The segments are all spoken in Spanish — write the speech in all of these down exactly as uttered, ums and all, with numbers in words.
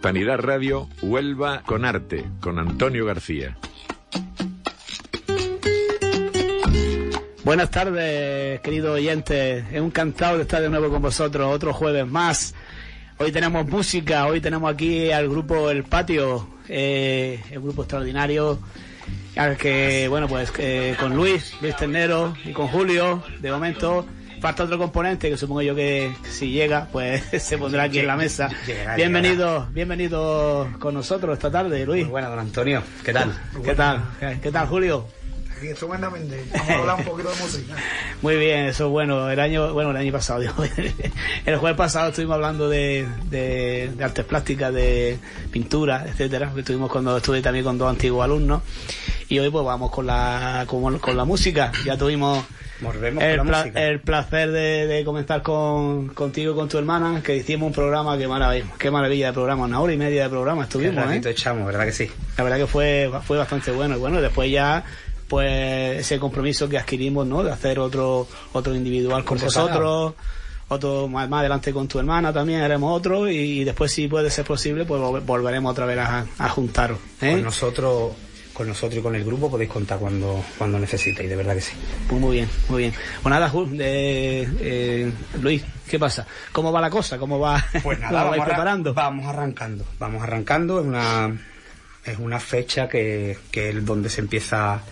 Hispanidad Radio, Huelva con Arte, con Antonio García. Buenas tardes, queridos oyentes. Es un encantado de estar de nuevo con vosotros, otro jueves más. Hoy tenemos música, hoy tenemos aquí al grupo El Patio, eh, el grupo extraordinario, al que, bueno, pues eh, con Luis, Luis Ternero y con Julio, de momento. Falta otro componente que supongo yo que, que si llega, pues se pondrá aquí en la mesa. Llegará, bienvenido, llegará. bienvenido con nosotros esta tarde, Luis. Muy buena, don Antonio. ¿Qué tal? ¿Qué tal? ¿Qué, qué tal, Julio? Aquí estupendamente. Vamos a hablar un poquito de música. Muy bien, eso es bueno. El año, bueno, el año pasado, digo, el jueves pasado estuvimos hablando de, de, de artes plásticas, de pintura, etcétera. Estuvimos cuando estuve también con dos antiguos alumnos. Y hoy pues vamos con la, con, con la música. Ya tuvimos el, pla el placer de, de comenzar con, contigo y con tu hermana, que hicimos un programa, qué maravilla, qué maravilla de programa, una hora y media de programa estuvimos, qué ratito ¿eh? echamos, ¿verdad que sí? La verdad que fue, fue bastante bueno. Y bueno, después ya, pues ese compromiso que adquirimos, ¿no? De hacer otro, otro individual con vosotros, otro más, más adelante con tu hermana también haremos otro, y, y después, si puede ser posible, pues volveremos otra vez a, a juntaros, ¿eh? Con nosotros... Con nosotros y con el grupo podéis contar cuando cuando necesitéis, de verdad que sí. Pues muy bien, muy bien. Pues nada, eh, eh, Luis, ¿qué pasa? ¿Cómo va la cosa? ¿Cómo va? Pues nada, vamos, preparando? vamos arrancando, vamos arrancando. Es una es una fecha que, que es donde se empieza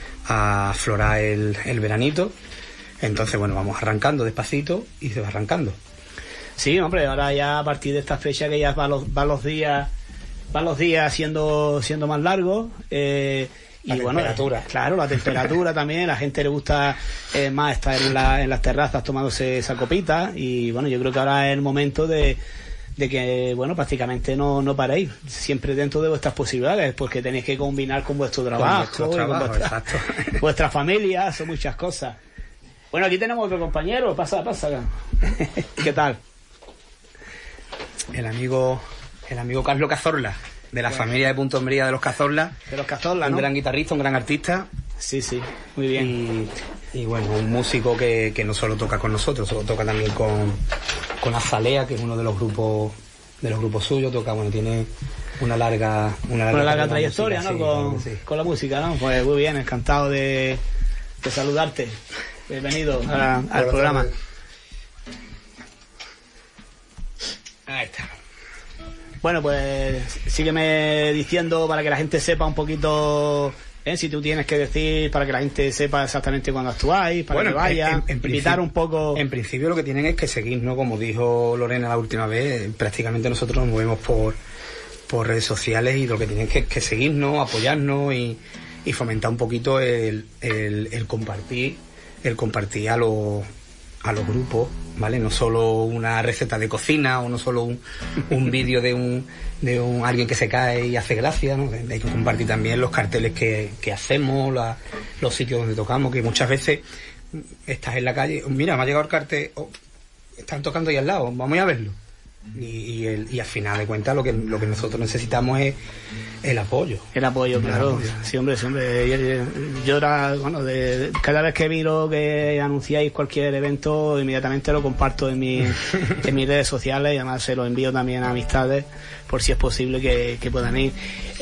a aflorar el, el veranito. Entonces, bueno, vamos arrancando despacito y se va arrancando. Sí, hombre, ahora ya a partir de esta fecha que ya van los, van los días... van los días siendo siendo más largos, eh, y la bueno, temperatura. Claro, la temperatura también, la gente le gusta eh, más estar en, la, en las terrazas tomándose esa copita, y bueno, yo creo que ahora es el momento de, de que, bueno, prácticamente no, no paréis, siempre dentro de vuestras posibilidades, porque tenéis que combinar con vuestro trabajo, con, trabajo, con vuestra, vuestra familia, son muchas cosas. Bueno, aquí tenemos otro compañero, pasa, pasa. ¿Qué tal? El amigo... El amigo Carlos Cazorla, de la bueno. familia de Punto Hombría de los Cazorla. De los Cazorla, un ¿no? gran guitarrista, un gran artista. Sí, sí, muy bien. Y, y bueno, un músico que, que no solo toca con nosotros, solo toca también con, con Azalea, que es uno de los grupos de los grupos suyos. Toca, bueno, tiene una larga una larga, una larga trayectoria, música, ¿no? Sí, con, sí. con la música, ¿no? Pues muy bien, encantado de, de saludarte. Bienvenido a, al programa. Ahí está. Bueno, pues sígueme diciendo para que la gente sepa un poquito, ¿eh? Si tú tienes que decir, para que la gente sepa exactamente cuándo actuáis, para bueno, que vaya, en, en invitar un poco. En principio lo que tienen es que seguirnos, como dijo Lorena la última vez, prácticamente nosotros nos movemos por, por redes sociales, y lo que tienen que, que seguirnos, apoyarnos y, y fomentar un poquito el, el, el compartir, el compartir a los... a los grupos, ¿vale? No solo una receta de cocina, o no solo un, un vídeo de un de un alguien que se cae y hace gracia, ¿no? Hay que compartir también los carteles que, que hacemos, la, los sitios donde tocamos, que muchas veces estás en la calle, mira, me ha llegado el cartel, oh, están tocando ahí al lado, vamos a ir a verlo. Y, y, el, y al final de cuentas lo que lo que nosotros necesitamos es el apoyo. El apoyo, claro. El apoyo. Sí, hombre, sí, hombre. Yo, yo era, bueno, de, de, cada vez que miro que anunciáis cualquier evento, inmediatamente lo comparto en, mi, en mis redes sociales, y además se lo envío también a amistades, por si es posible que, que puedan ir.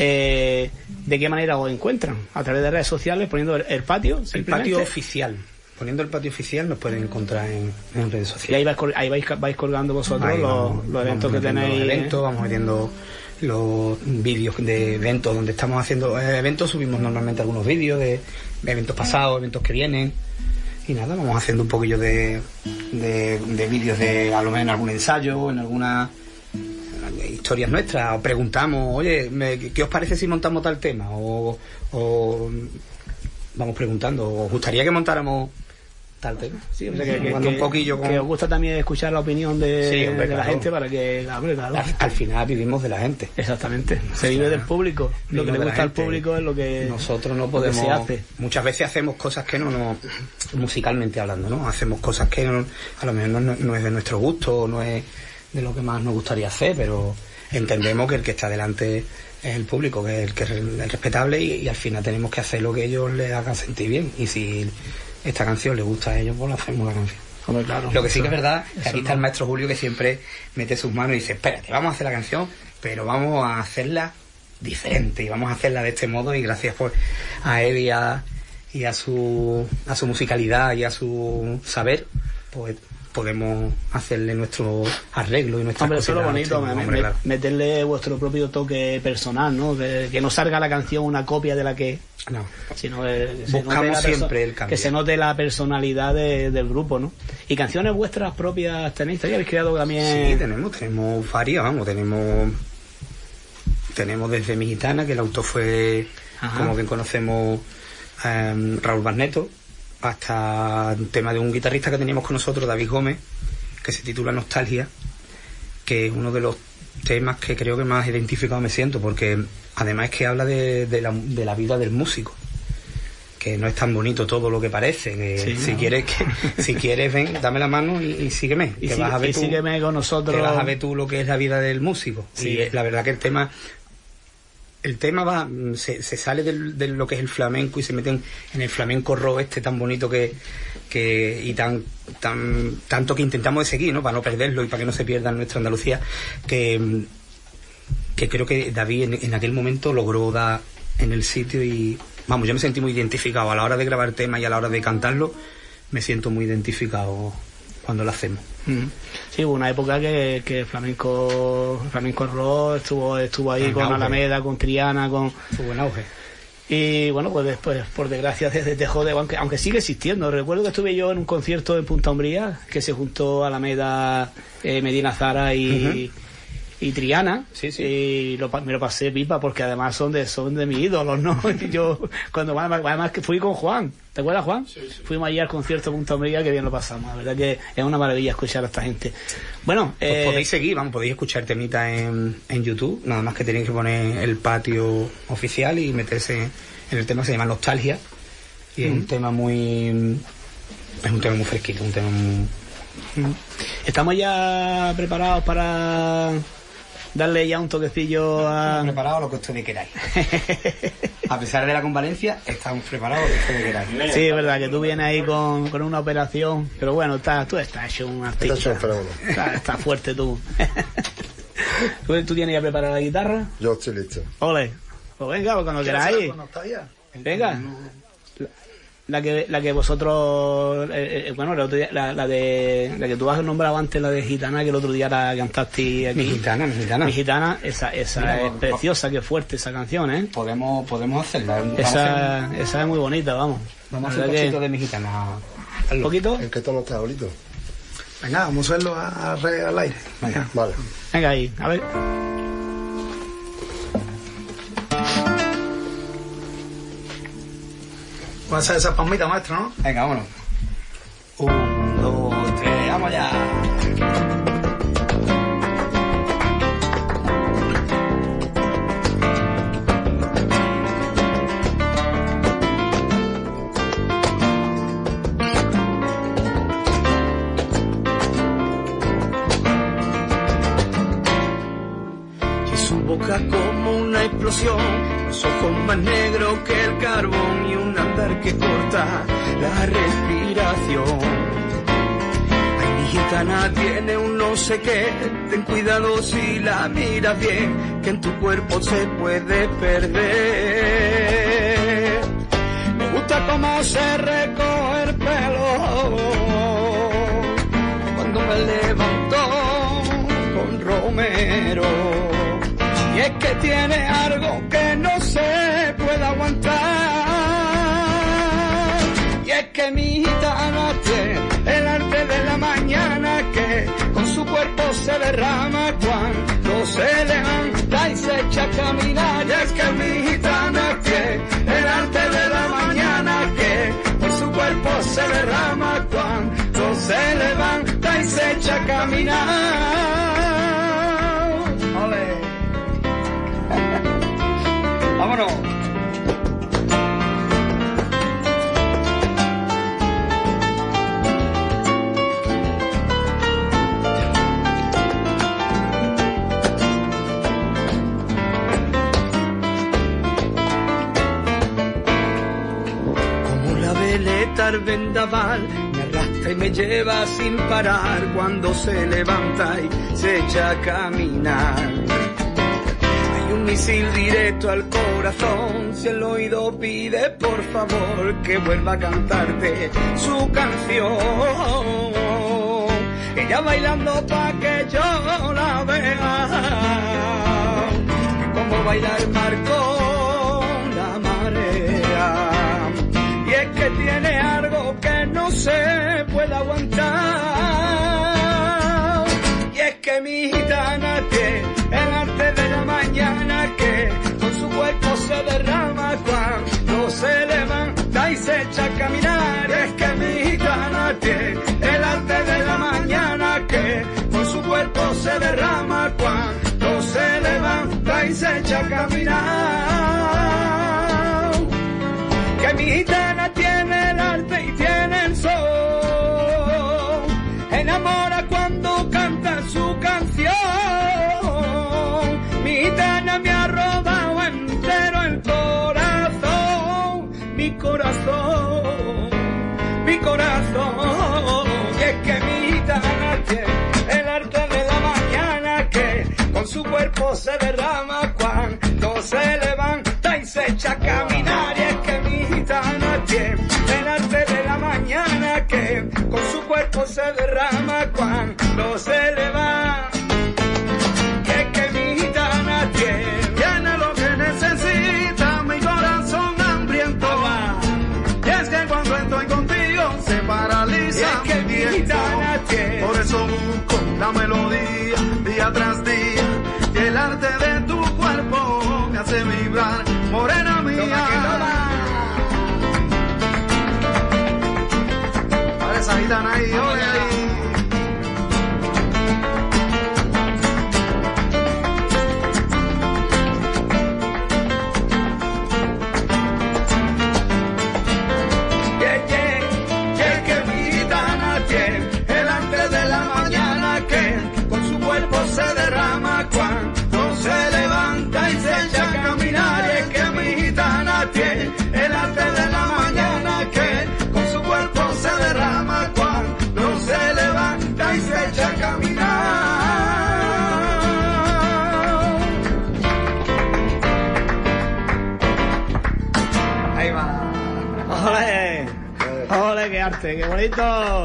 Eh, ¿De qué manera os encuentran? A través de redes sociales, poniendo el, el patio, el patio oficial. Poniendo el patio oficial nos pueden encontrar en, en redes sociales. Y ahí vais, ahí vais, vais colgando vosotros ahí los, vamos, los eventos que tenéis. Los eventos, ¿eh? Vamos metiendo los vídeos de eventos donde estamos haciendo eh, eventos, subimos normalmente algunos vídeos de, de eventos pasados, eventos que vienen. Y nada, vamos haciendo un poquillo de, de, de vídeos de, a lo mejor en algún ensayo, en alguna historias nuestras, o preguntamos, oye, me, ¿qué os parece si montamos tal tema? O, o vamos preguntando, ¿os gustaría que montáramos tal tema? Sí, o sea, que, que, un poquillo con... que os gusta también escuchar la opinión de, sí, hombre, de la claro. gente, para que hombre, claro. al, al final vivimos de la gente. Exactamente, se vive del público, lo que le gusta al público es lo que nosotros no podemos, se hace. Muchas veces hacemos cosas que no, no musicalmente hablando, ¿no? Hacemos cosas que no, a lo mejor no, no es de nuestro gusto, no es de lo que más nos gustaría hacer, pero entendemos que el que está delante es el público, que es el que es el respetable, y, y al final tenemos que hacer lo que ellos les hagan sentir bien, y si esta canción les gusta a ellos, pues la hacemos la canción. Hombre, claro. Lo que sí que es verdad, que eso aquí está no. el maestro Julio, que siempre mete sus manos y dice, espérate, vamos a hacer la canción, pero vamos a hacerla diferente y vamos a hacerla de este modo, y gracias por a él y a, y a su a su musicalidad y a su saber, pues podemos hacerle nuestro arreglo y nuestra Hombre, eso es lo bonito, me- me- claro. meterle vuestro propio toque personal, ¿no? Que, que no salga la canción una copia de la que... No. Sino que, que se Buscamos note la perso- siempre el cambio. que se note la personalidad de- del grupo, ¿no? Y canciones vuestras propias tenéis, ¿ya habéis creado también? Sí, tenemos, tenemos varias, vamos, tenemos tenemos desde Mi Gitana, que el autor fue, Ajá. como bien conocemos, eh, Raúl Barneto, hasta un tema de un guitarrista que teníamos con nosotros, David Gómez, que se titula Nostalgia, que es uno de los temas que creo que más identificado me siento, porque además es que habla de, de, la, de la vida del músico, que no es tan bonito todo lo que parece, que Sí, si ¿no? quieres que si quieres ven, dame la mano y, y sígueme, Y, que sigue- vas a ver y tú, sígueme con nosotros. que vas a ver tú lo que es la vida del músico. Sí. Y eh, la verdad que el tema el tema va mm, se, se sale del- de lo que es el flamenco y se mete en, en el flamenco rock este tan bonito que, que y tan tan tanto que intentamos de seguir, ¿no? Para no perderlo y para que no se pierda en nuestra Andalucía, que mm, que creo que David en, en aquel momento logró dar en el sitio, y vamos, yo me sentí muy identificado a la hora de grabar temas y a la hora de cantarlo, me siento muy identificado cuando lo hacemos. Mm. Sí, hubo una época que, que el flamenco, el flamenco rock estuvo, estuvo ahí En con auge. Alameda, con Triana, con... Fue buen auge. Y bueno, pues después, por desgracia, desde dejó de... Aunque, aunque sigue existiendo. Recuerdo que estuve yo en un concierto en Punta Umbría, que se juntó Alameda, eh, Medina Zara y... y Triana, Sí, sí. y lo, pa- me lo pasé pipa, porque además son de son de mis ídolos, ¿no? Y yo, cuando además, además que fui con Juan, ¿te acuerdas, Juan? Sí, sí. Fuimos allí al concierto de Punta Umbría, que bien lo pasamos, la verdad que es una maravilla escuchar a esta gente. Bueno, Pues eh, podéis seguir, vamos, podéis escuchar temitas en, en YouTube, nada más que tenéis que poner el patio oficial y meterse en el tema que se llama Nostalgia, y es un tema muy es un tema muy fresquito, un tema muy... estamos ya preparados para darle ya un toquecillo a... preparados a lo que ustedes queráis. A pesar de la convalencia, estamos preparados a lo que ustedes queráis. Sí, es verdad que tú vienes ahí con, con una operación, pero bueno, está, tú estás hecho un artista. Está hecho un fenómeno. Está, está fuerte tú. ¿Tú. ¿Tú tienes ya preparada la guitarra? Yo estoy listo. Ole. Pues venga, pues cuando ¿Quieres hacer queráis. algo, Nostalgia? Venga. La, la que la que vosotros eh, eh, bueno, el otro día, la, la de la que tú has nombrado antes, la de Gitana, que el otro día la cantaste aquí. Mi gitana, mi gitana. Mi Gitana, esa, esa Mira, es pues, preciosa, que fuerte esa canción, ¿eh? Podemos, podemos hacerla. Vamos a hacer, Esa, esa es muy bonita, vamos. vamos a La hacer un verdad cachito que- de mi gitana. ¿Un Hazlo. poquito? ¿En qué tono está, Olito? Venga, vamos a hacerlo a, a re- al aire. Venga. Vale. Venga ahí, a ver. Vamos a hacer esa palmita, maestro, ¿no? Venga, vámonos. Un, dos, tres, vamos ya. Y su boca como una explosión, los ojos más negros que el carbón y un andar que corta la respiración. Ay, mi gitana tiene un no sé qué, ten cuidado si la miras bien, que en tu cuerpo se puede perder. Me gusta cómo se recoge el pelo cuando me levanto con Romero. Y es que tiene algo que no se puede aguantar. Y es que mi gitana tiene el arte de la mañana, que con su cuerpo se derrama cuando se levanta y se echa a caminar. Y es que mi gitana tiene el arte de la mañana, que con su cuerpo se derrama cuando se levanta y se echa a caminar. ¡Ole! ¡Vámonos! Como la de letal vendaval me arrastra y me lleva sin parar cuando se levanta y se echa a caminar. Hay un misil directo al corazón, si el oído pide por favor que vuelva a cantarte su canción. Ella bailando pa' que yo la vea, que como baila el mar con la marea. Y es que tiene algo que no se puede aguantar. Y es que mi gitana tiene el arte de la mañana, que con su cuerpo se derrama cuando se levanta y se echa a caminar. Y es que mi gitana tiene el arte de la mañana, que con su cuerpo se derrama cuando se levanta y se echa a caminar. Que mi gitana tiene el arte y tiene el sol, enamora cuando canta su canción. Mi gitana me ha robado entero el corazón, mi corazón, mi corazón. Y es que mi gitana tiene el arte de la mañana, que con su cuerpo se derrama cuando se levanta y se echa a caminar. Y es que mi gitana tiene el arte de la mañana, que con su cuerpo se derrama cuando se levanta. Y es que mi gitana tiene, tiene lo que necesita mi corazón hambriento. Y es que cuando estoy contigo se paraliza. Y es que mi gitana tiene, por eso busco la melodía día tras día, y el arte de tu cuerpo me hace vibrar, morena mía. Toma que toma. Para esa gitana ahí, ole ahí. Yeah, yeah. Y es que mi gitana tiene el arte de la mañana, que con su cuerpo se derrama cuando se levanta y se echa a caminar. Y es que mi gitana tiene el arte de la mañana, que con su cuerpo se derrama cuando se levanta y se echa a caminar. Ahí va. ¡Ole! ¡Ole, qué arte! ¡Qué bonito!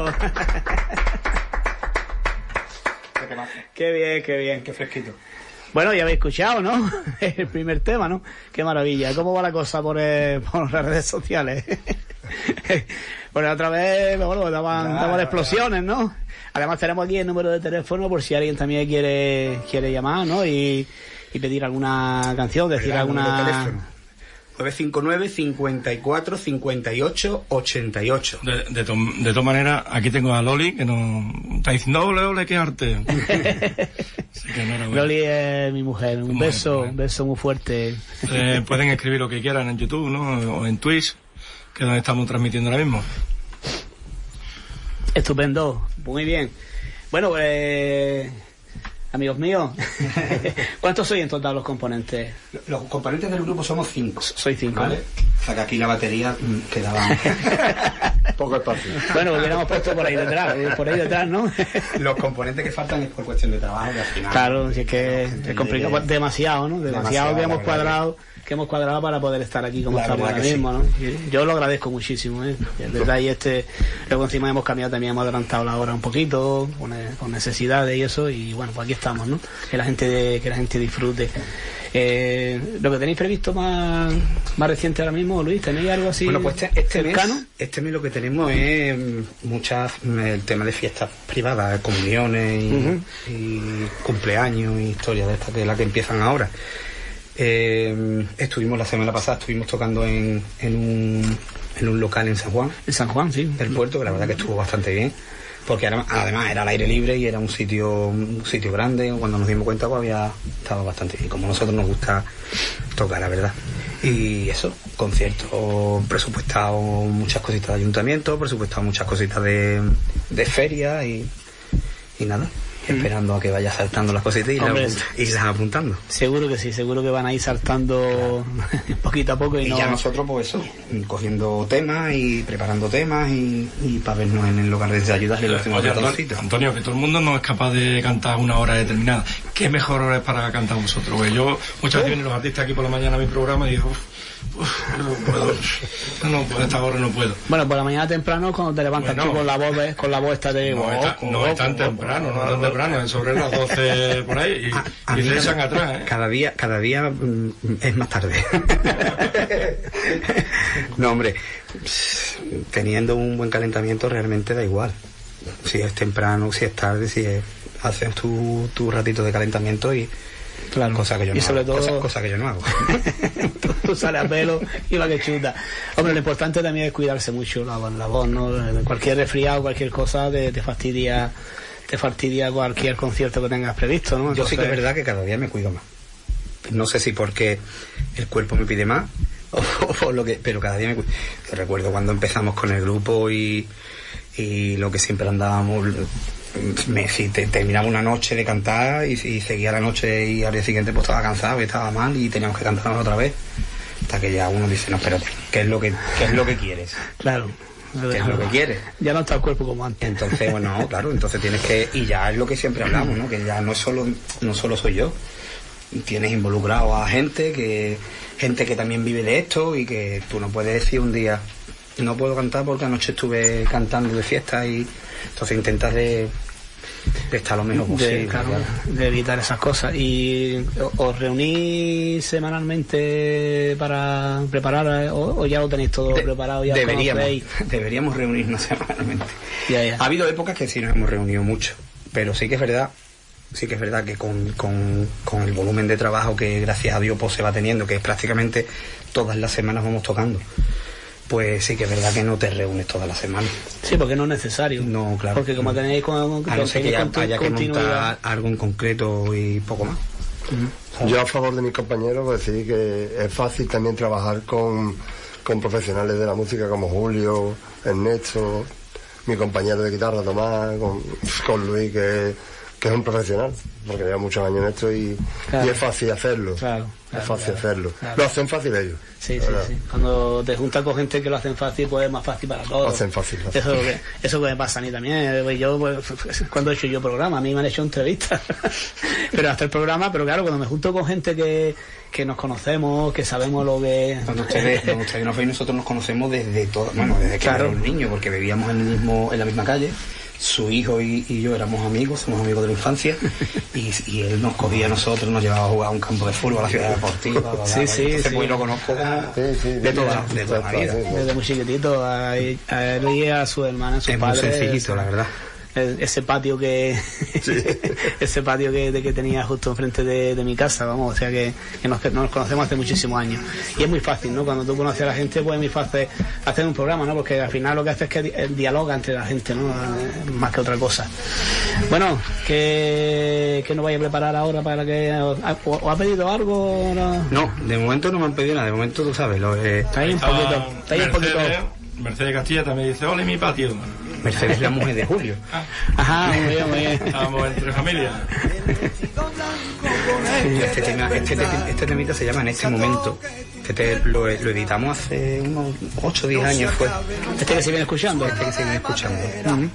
¡Qué bien, qué bien! Qué fresquito. Bueno, ya habéis escuchado, ¿no? El primer tema, ¿no? ¡Qué maravilla! ¿Cómo va la cosa por, eh, por las redes sociales? Bueno, otra vez, bueno, daban, daban explosiones, ¿no? Además tenemos aquí el número de teléfono por si alguien también quiere quiere llamar, ¿no? Y, y pedir alguna canción, decir Mira, alguna... nueve cinco nueve, cincuenta y cuatro, cincuenta y ocho, ochenta y ocho. De, de, to, de todas maneras, aquí tengo a Loli, que nos está diciendo, ole, ole, qué arte. Así que enhorabuena. Loli es mi mujer, un Mujer, beso, mujer. un beso muy fuerte. Eh, pueden escribir lo que quieran en YouTube, ¿no? O en Twitch, que es donde estamos transmitiendo ahora mismo. Estupendo, muy bien. Bueno, pues... Amigos míos, ¿cuántos sois en total los componentes? Los componentes del grupo somos cinco. Soy cinco, ¿vale? ¿no? O sea que aquí la batería mm, quedaba... Poco espacio. Bueno, lo hubiéramos puesto por ahí detrás, eh, por ahí detrás, ¿no? Los componentes que faltan es por cuestión de trabajo, que al final... Claro, si es que es complicado, pues, demasiado, ¿no? Demasiado, Demasiado, que hemos la verdad cuadrado, que hemos cuadrado para poder estar aquí como La estamos verdad ahora que mismo, ¿no? Yo lo agradezco muchísimo, ¿eh? El detalle este, luego encima hemos cambiado también, hemos adelantado la hora un poquito, con, con necesidades y eso, y bueno, pues aquí estamos, ¿no? Que la gente de, que la gente disfrute. Eh, lo que tenéis previsto más, más reciente ahora mismo, Luis, ¿tenéis algo así? Bueno, pues este, este mes, cercano? este mes lo que tenemos es muchas, el tema de fiestas privadas, comuniones y, Uh-huh. y cumpleaños y historias de estas de las que empiezan ahora. Eh, estuvimos la semana pasada, estuvimos tocando en, en, un, en un local en San Juan, En San Juan, sí. del puerto, que la verdad que estuvo bastante bien, porque era- además era al aire libre y era un sitio un sitio grande. Cuando nos dimos cuenta pues había estado bastante bien, como a nosotros nos gusta tocar, la verdad. Y eso, conciertos presupuestados, muchas cositas de ayuntamiento, presupuestados muchas cositas de, de feria y, y nada. esperando a que vaya saltando las cositas y, Hombre, la, y se van apuntando. Seguro que sí, seguro que van a ir saltando claro. poquito a poco. Y, y no... ya nosotros, pues eso, cogiendo temas y preparando temas y, y para vernos en el local de ayudarle los temas. Oye, Antonio, Antonio, que todo el mundo no es capaz de cantar una hora determinada. ¿Qué mejor hora es para cantar vosotros? Pues yo, muchas veces vienen los artistas aquí por la mañana a mi programa y digo, Uf, no puedo, no puedo, esta hora no puedo. Bueno, por la mañana temprano cuando te levantas bueno, tú con la voz, con la voz esta de... No, oh, está, oh, no oh, es tan oh, temprano, oh, no es tan temprano, es sobre las doce por ahí y, a, a y se echan atrás, ¿eh? Cada día, cada día mm, es más tarde. No, hombre, teniendo un buen calentamiento realmente da igual. Si es temprano, si es tarde, si es... haces tu, tu ratito de calentamiento y... Claro. Cosa que yo no y sobre hago. todo cosa, cosa que yo no hago. tú sales a pelo y va que chuta. Hombre, lo importante también es cuidarse mucho la, la voz, ¿no? Cualquier resfriado, cualquier cosa te, te fastidia te fastidia cualquier concierto que tengas previsto, ¿no? Entonces, yo sí que es verdad que cada día me cuido más. No sé si porque el cuerpo me pide más o, o por lo que, pero cada día me cuido. Yo recuerdo cuando empezamos con el grupo y y lo que siempre andábamos. Me, si te, terminaba una noche de cantar y, y seguía la noche y al día siguiente pues estaba cansado y estaba mal y teníamos que cantarnos otra vez hasta que ya uno dice no, espérate, ¿qué es lo que, qué es lo que quieres? Claro, ¿qué es lo que quieres? Ya no está el cuerpo como antes. Entonces, bueno, claro, entonces tienes que, y ya es lo que siempre hablamos, ¿no? Que ya no es solo, no solo soy yo, tienes involucrado a gente que, gente que también vive de esto y que tú no puedes decir un día no puedo cantar porque anoche estuve cantando de fiesta y entonces intentas de de estar lo mejor posible, de, claro, claro. de evitar esas cosas. ¿Y os reunís semanalmente para preparar o, o ya lo tenéis todo de, preparado? Ya deberíamos, deberíamos reunirnos semanalmente. Ya, ya. Ha habido épocas que sí nos hemos reunido mucho, pero sí que es verdad sí que es verdad que con, con, con el volumen de trabajo que gracias a Dios pues, se va teniendo, que es prácticamente todas las semanas vamos tocando, pues sí que es verdad que no te reúnes todas las semanas. Sí, porque no es necesario. No, claro. Porque como tenéis con, con, a no ser que ya con, haya que montar algo en concreto y poco más. Uh-huh. Yo a favor de mis compañeros pues decir que es fácil también trabajar con, con profesionales de la música como Julio, Ernesto, mi compañero de guitarra Tomás, con, con Luis que, que es un profesional, porque lleva muchos años en esto y, claro. y es fácil hacerlo. Claro. Claro, es fácil claro, hacerlo. Claro. Lo hacen fácil ellos. Sí, sí, sí. Cuando te juntas con gente que lo hacen fácil, pues es más fácil para todos. Lo hacen fácil. Lo hacen eso, fácil. Que, eso que me pasa a mí también. Yo, pues, cuando he hecho yo programa, a mí me han hecho entrevistas. Pero hasta el programa, pero claro, cuando me junto con gente que, que nos conocemos, que sabemos lo que... Cuando ustedes, cuando ustedes nos ven, nosotros nos conocemos desde todo, bueno, desde que claro. éramos niños, porque vivíamos en, el mismo, en la misma calle. Su hijo y, y yo éramos amigos, somos amigos de la infancia y, y él nos cogía a nosotros, nos llevaba a jugar a un campo de fútbol, a la ciudad deportiva, bla, bla, sí, bla, sí, entonces, sí. pues lo conozco como sí, sí, de toda, de toda la vida. Desde muy chiquitito, a, a él y a su hermana, a su es padre. Muy sencillito, la verdad. Ese patio que sí. ese patio que, de, que tenía justo enfrente de, de mi casa, vamos, o sea que, que nos, nos conocemos hace muchísimos años y es muy fácil, ¿no? Cuando tú conoces a la gente pues es muy fácil hacer un programa, ¿no? Porque al final lo que hace es que el dialoga entre la gente, ¿no? Más que otra cosa. Bueno, que, que nos vaya a preparar ahora para que o, o ha pedido algo, ¿no? No, de momento no me han pedido nada, de momento tú sabes, lo eh, está ahí un poquito, está ahí un poquito. Mercedes Castilla también dice, hola, mi patio. Mercedes es la mujer de Julio. Ajá, muy bien, muy bien. Estamos entre familias. Este, tema, este, este temita se llama En este momento. Este lo, lo editamos hace unos ocho o diez años fue. Este que se viene escuchando. Este que se viene escuchando. Uh-huh.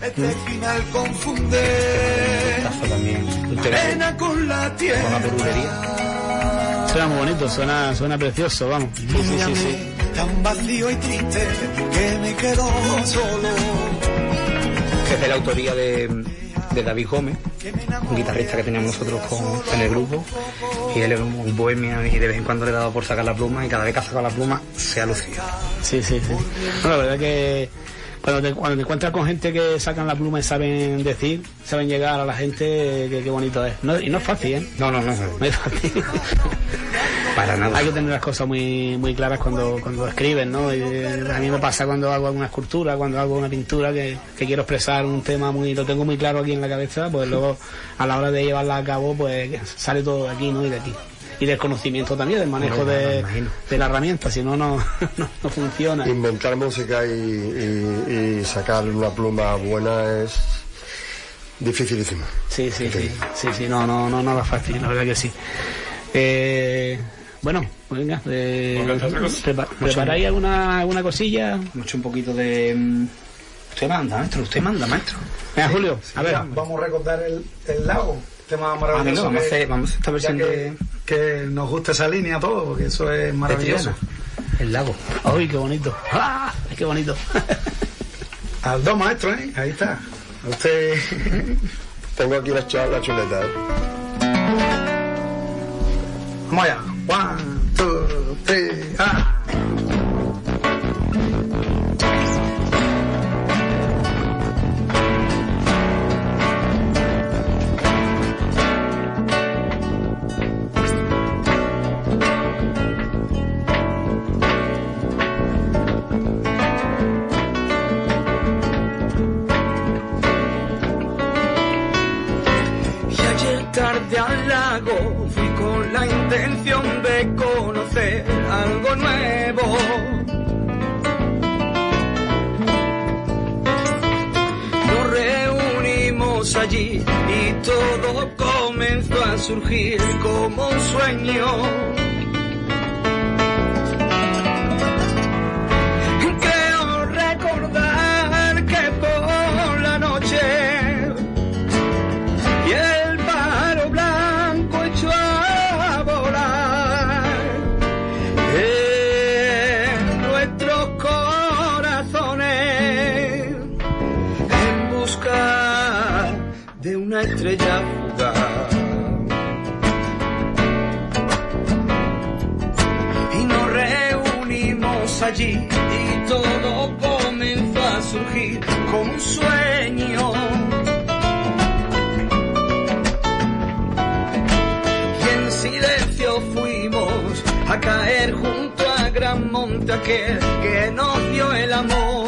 Uh-huh. También. Un tema con la purulería. Suena muy bonito, suena, suena precioso, vamos. Sí, sí, sí, sí. Tan vacío y triste que me quedo solo. Es de la autoría de, de David Gómez, un guitarrista que teníamos nosotros con, en el grupo, y él es un bohemio y de vez en cuando le he dado por sacar la pluma y cada vez que ha sacado la pluma se ha lucido. Sí, sí, sí. No, la verdad que cuando te, cuando te encuentras con gente que sacan la pluma y saben decir, saben llegar a la gente, qué bonito es. No, y no es fácil, ¿eh? No, no, no. No es fácil. Para nada. Hay que tener las cosas muy muy claras cuando cuando escriben, ¿no? Y a mí me pasa cuando hago alguna escultura, cuando hago una pintura, que, que quiero expresar un tema muy, lo tengo muy claro aquí en la cabeza, pues luego a la hora de llevarla a cabo, pues sale todo de aquí, ¿no? Y de aquí. Y del conocimiento también, del manejo de, de la herramienta, si no, no, no, no funciona. Inventar música y, y, y sacar una pluma buena es Dificilísimo. Sí, sí, sí, sí, sí, no, no, no, no era fácil, la verdad que sí. Eh, bueno, pues venga, eh, prepa- ¿preparáis alguna, alguna cosilla? Hemos hecho un poquito de... Usted manda, maestro, usted manda, maestro. Venga, Julio, a ver. Vamos a recordar el, el lago, tema maravilloso. Ah, vamos, que, a hacer, vamos a hacer esta versión que, de... que nos gusta esa línea a todos, porque eso es maravilloso. El lago. ¡Ay, qué bonito! ¡Ah! ¡Qué bonito! Al dos, maestro, ¿eh? Ahí está. Usted... Tengo aquí la, ch- la chuleta, ¿eh? Vamos allá. One, two, three, ah. Tarde al lago, fui con la intención de conocer algo nuevo. Nos reunimos allí y todo comenzó a surgir como un sueño. Creo recordar que por la noche y el de una estrella fugaz, y nos reunimos allí y todo comenzó a surgir como un sueño. Y en silencio fuimos a caer junto a gran monte aquel que nos dio el amor.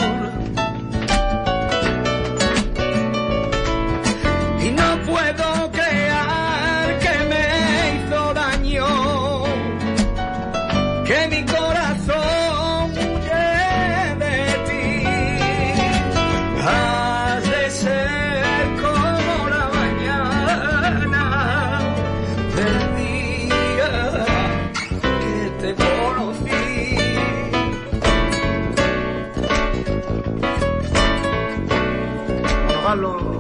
Puedo creer que me hizo daño, que mi corazón huye de ti. Has de ser como la mañana del día que te conocí. Hágalo.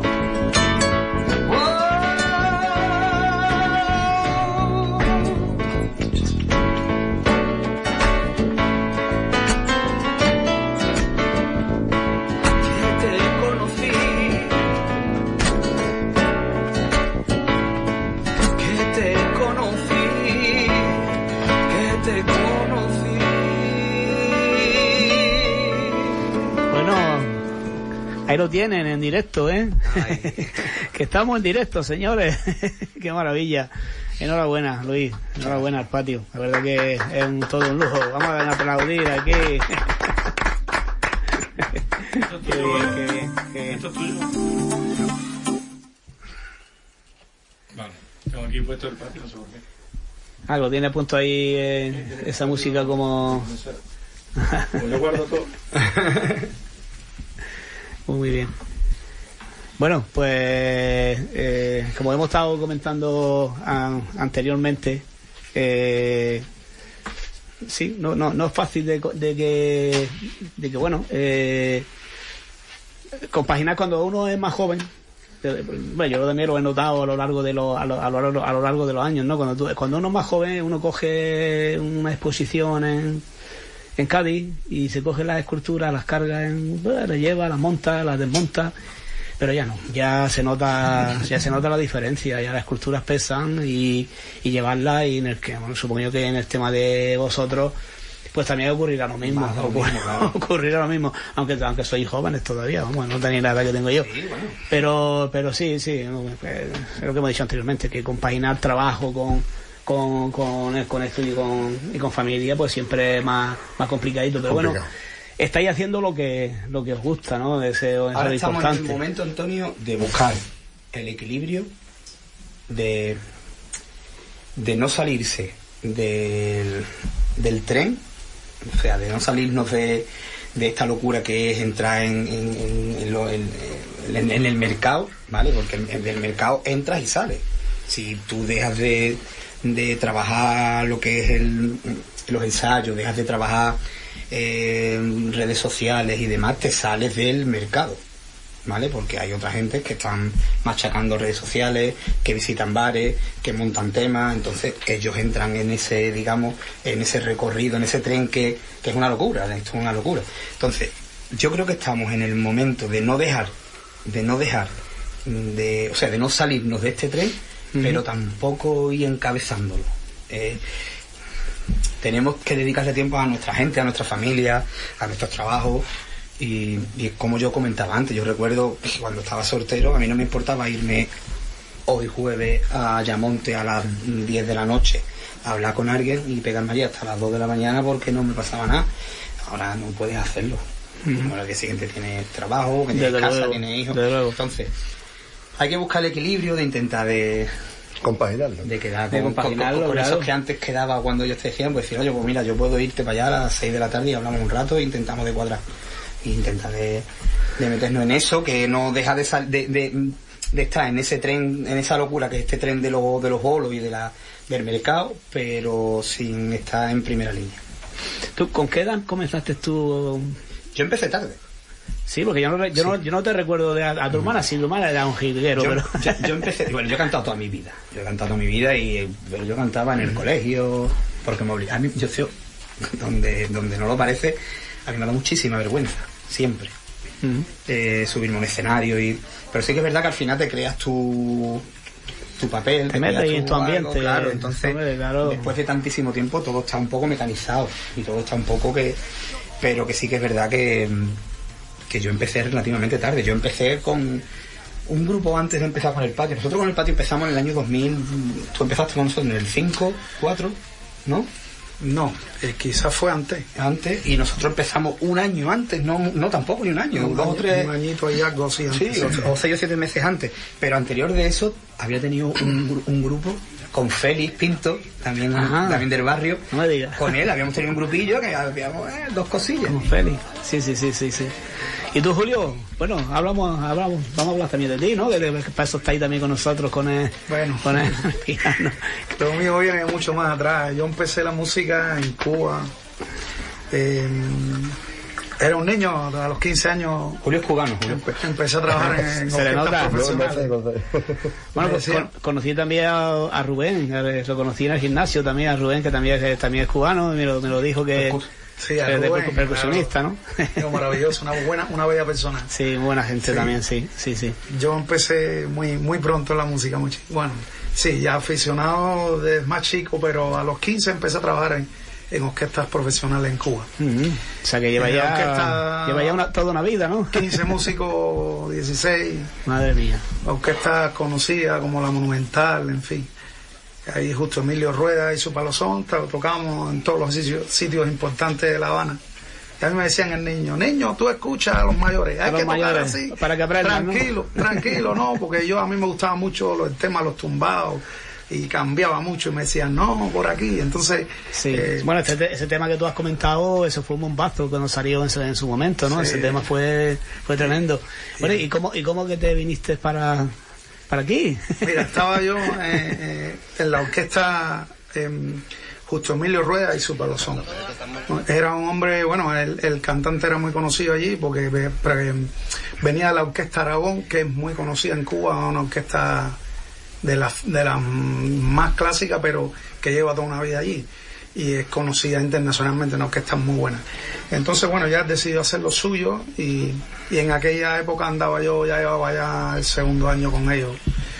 Ahí lo tienen en directo, ¿eh? Que estamos en directo, señores. Qué maravilla. Enhorabuena, Luis. Enhorabuena al patio. La verdad que es un, todo un lujo. Vamos a aplaudir aquí. Qué bien, qué bien. Qué bien. ¿Esto es tuyo? Vale. Tengo aquí puesto el patio, no sé por qué. Ah, lo tiene puesto ahí eh, esa música como... Pues yo guardo todo. Muy bien. Bueno, pues eh, como hemos estado comentando a, anteriormente, eh, sí, no, no, no es fácil de, de que, de que bueno, eh, compaginar cuando uno es más joven. Bueno, yo también lo he notado a lo largo de los a lo, a lo, a lo largo de los años, ¿no? Cuando tú, cuando uno es más joven, uno coge una exposición en en Cádiz y se coge las esculturas, las carga, en, bueno, las lleva, las monta, las desmonta, pero ya no, ya se nota, ya se nota la diferencia, ya las esculturas pesan y, y llevarlas, y en el que, bueno, supongo yo que en el tema de vosotros pues también ocurrirá lo mismo, Más lo ocurrirá, mismo, claro. ocurrirá lo mismo, aunque aunque sois jóvenes todavía, vamos, no tenéis la edad que tengo yo, Sí, bueno. pero pero sí, sí, no, eh, es lo que hemos dicho anteriormente, que compaginar trabajo con con con, con esto y con y con familia pues siempre es más más complicadito, pero Complicado. bueno, estáis haciendo lo que lo que os gusta, ¿no? Ese, eso Ahora es estamos importante. en el momento, Antonio, de buscar el equilibrio, de de no salirse del, del tren, o sea, de no salirnos de, de esta locura que es entrar en, en, en, en, lo, en, en, en el mercado, ¿vale? Porque en, en el mercado entras y sales. Si tú dejas de, de trabajar lo que es el, los ensayos, dejas de trabajar eh, redes sociales y demás, te sales del mercado, ¿vale? Porque hay otra gente que están machacando redes sociales, que visitan bares, que montan temas, entonces ellos entran en ese, digamos, en ese recorrido, en ese tren que, que es una locura, esto es una locura. Entonces, yo creo que estamos en el momento de no dejar, de no dejar, de, o sea, de no salirnos de este tren, uh-huh. pero tampoco ir encabezándolo. Eh, tenemos que dedicarle tiempo a nuestra gente, a nuestra familia, a nuestros trabajos. Y, y como yo comentaba antes, yo recuerdo que cuando estaba soltero a mí no me importaba irme hoy jueves a Ayamonte a las diez de la noche a hablar con alguien y pegarme allí hasta las dos de la mañana porque no me pasaba nada. Ahora no puedes hacerlo. Uh-huh. Ahora el día siguiente tienes trabajo, que tienes casa, tienes hijos. Entonces hay que buscar el equilibrio de intentar de compaginarlo, de quedar de con, compaginarlo, con, con, con claro. esos que antes quedaba cuando ellos te decían, pues decir, oye, pues mira, yo puedo irte para allá a las seis de la tarde y hablamos un rato e intentamos de cuadrar. Intenta de, de meternos en eso, que no deja de, sal, de, de, de estar en ese tren, en esa locura que es este tren de los de los bolos y de la del mercado, pero sin estar en primera línea. ¿Tú con qué edad comenzaste tú? Yo empecé tarde. Sí, porque yo no, yo, sí. no, yo no te recuerdo de a, a tu hermana, si tu hermana era un jilguero, yo, pero... yo, yo empecé, bueno, yo he cantado toda mi vida, yo he cantado toda mi vida, y pero yo cantaba en el colegio, porque me obligaba, a mí, yo sé, donde, donde no lo parece, a mí me da muchísima vergüenza. Siempre uh-huh. eh, subirme a un escenario y pero sí que es verdad que al final te creas tu tu papel, te, te metes en tu ambiente, algo, claro, entonces hombre, claro. Después de tantísimo tiempo todo está un poco mecanizado y todo está un poco que pero que sí que es verdad que que yo empecé relativamente tarde. Yo empecé con un grupo antes de empezar con el patio. Nosotros con el patio empezamos en el año dos mil. Tú empezaste con nosotros en el cinco, cuatro, ¿no? No, eh, quizás fue antes. Antes, y nosotros empezamos un año antes, no no tampoco ni un año, un dos año, o tres. Un añito y algo así antes. Sí, o, o seis o siete meses antes. Pero anterior de eso, había tenido un, un grupo con Félix Pinto, también, Ajá. también del barrio. No me digas. Con él habíamos tenido un grupillo que habíamos eh, dos cosillas. Con Félix, sí, sí, sí, sí, sí. ¿Y tú, Julio? Bueno, hablamos, hablamos, vamos a hablar también de ti, ¿no? Que, que para eso está ahí también con nosotros, con el, bueno, con el piano. Lo mío viene mucho más atrás. Yo empecé la música en Cuba. Eh, era un niño, a los quince años. Julio es cubano, Julio. Empe, empecé a trabajar en, en Se le nota. profesionales. No, no sé, no sé. Bueno, pues con, conocí también a, a Rubén, lo conocí en el gimnasio también, a Rubén, que también es, también es cubano, me lo, me lo dijo que... Sí, a es de Rubén, percusionista, claro. ¿no? Es maravilloso, una buena, una bella persona. Sí, buena gente sí. también, sí, sí, sí. Yo empecé muy, muy pronto en la música, muy, bueno, sí, ya aficionado desde más chico, pero a los quince empecé a trabajar en, en orquestas profesionales en Cuba. Uh-huh. O sea que lleva ya, orquesta, lleva ya una, toda una vida, ¿no? quince músicos, dieciséis. Madre mía. Orquestas conocidas como la Monumental, en fin. Ahí justo Emilio Rueda y su Palozón, tocamos en todos los sitios, sitios importantes de La Habana. Y a mí me decían el niño, niño, tú escuchas a los mayores, hay a los que mayores, tocar así, para que aprendan, tranquilo, ¿no? tranquilo, no, porque yo a mí me gustaba mucho el tema de los tumbados y cambiaba mucho y me decían, no, por aquí, entonces... Sí. Eh, bueno, ese, ese tema que tú has comentado, eso fue un bombazo cuando salió en su, en su momento, ¿no? Sí. Ese tema fue fue tremendo. Bueno, sí. ¿y cómo, y cómo que te viniste para... ¿Para aquí? Mira, estaba yo eh, eh, en la orquesta eh, justo Emilio Rueda y su Palozón. Era un hombre, bueno, el, el cantante era muy conocido allí porque eh, venía de la orquesta Aragón, que es muy conocida en Cuba, una orquesta de las de la más clásicas, pero que lleva toda una vida allí. Y es conocida internacionalmente, una orquesta muy buena. Entonces, bueno, ya decidió hacer lo suyo y, y en aquella época andaba yo, ya llevaba ya el segundo año con ellos.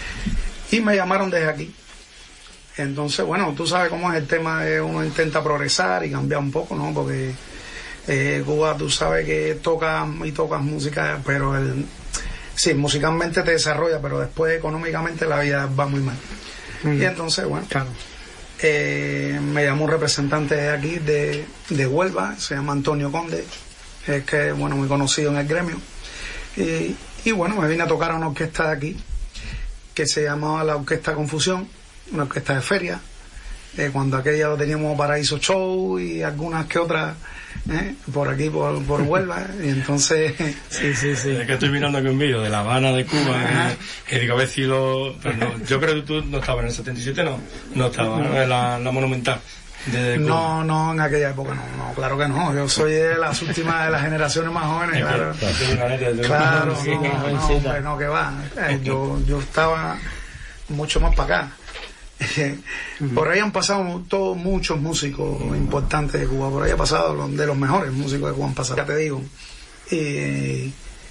Y me llamaron desde aquí. Entonces, bueno, tú sabes cómo es el tema de uno intenta progresar y cambiar un poco, ¿no? Porque eh, Cuba, tú sabes que tocas y tocas música, pero el, sí, musicalmente te desarrolla, pero después económicamente la vida va muy mal. Mm. Y entonces, bueno, claro. Eh, me llamó un representante de aquí de, de Huelva, se llama Antonio Conde, es que bueno, muy conocido en el gremio, y, y bueno, me vine a tocar a una orquesta de aquí que se llamaba la Orquesta Confusión, una orquesta de feria, eh, cuando aquella lo teníamos Paraíso Show y algunas que otras ¿eh? por aquí, por, por Huelva, y entonces... sí, sí, sí. Es que estoy mirando aquí un vídeo de La Habana, de Cuba, que, que digo, a ver si lo... Pero no, yo creo que tú no estabas en el setenta y siete, no, no estabas, ¿no? En la, la Monumental. De no, no, en aquella época no, no, claro que no, yo soy de las últimas de las generaciones más jóvenes, claro. Claro, no, no, hombre, no, que va, eh, yo, yo estaba mucho más para acá. Por ahí han pasado todos muchos músicos importantes de Cuba, por ahí ha pasado de los mejores músicos de Cuba han pasado, ya te digo. Y,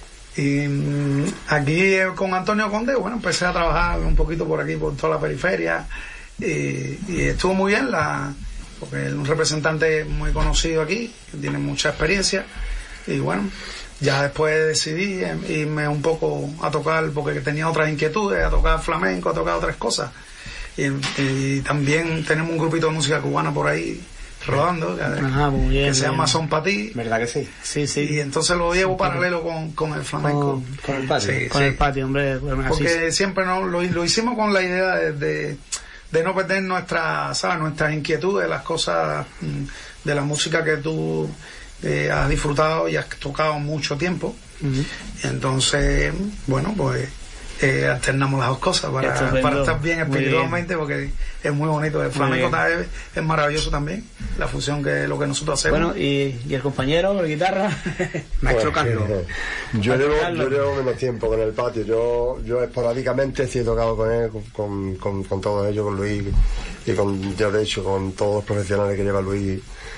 y aquí con Antonio Conde, bueno, empecé a trabajar un poquito por aquí, por toda la periferia, y, y estuvo muy bien, la porque es un representante muy conocido aquí, que tiene mucha experiencia, y bueno, ya después decidí irme un poco a tocar, porque tenía otras inquietudes, a tocar flamenco, a tocar otras cosas. Y, y también tenemos un grupito de música cubana por ahí rodando, que, Ajá, muy bien, que se bien. llama Son Pa' Ti. ¿Verdad que sí? Sí, sí. Y entonces lo llevo paralelo con, con el flamenco. Con, con el patio. Sí, con sí. el patio, hombre. Bueno, porque así. siempre no, lo, lo hicimos con la idea de, de, de no perder nuestra, ¿sabes? Nuestras inquietudes, las cosas mm, de la música que tú eh, has disfrutado y has tocado mucho tiempo. Uh-huh. Y entonces, bueno, pues eh, alternamos las dos cosas para, para estar bien espiritualmente, porque es muy bonito. El flamenco es, es maravilloso también, la fusión que lo que nosotros hacemos. Bueno, y, y el compañero de guitarra, Maestro pues, Carlos. Yo llevo, yo llevo menos tiempo con el patio. Yo yo esporádicamente sí he tocado con él, con, con, con todos ellos, con Luis y con, ya de hecho, con todos los profesionales que lleva Luis.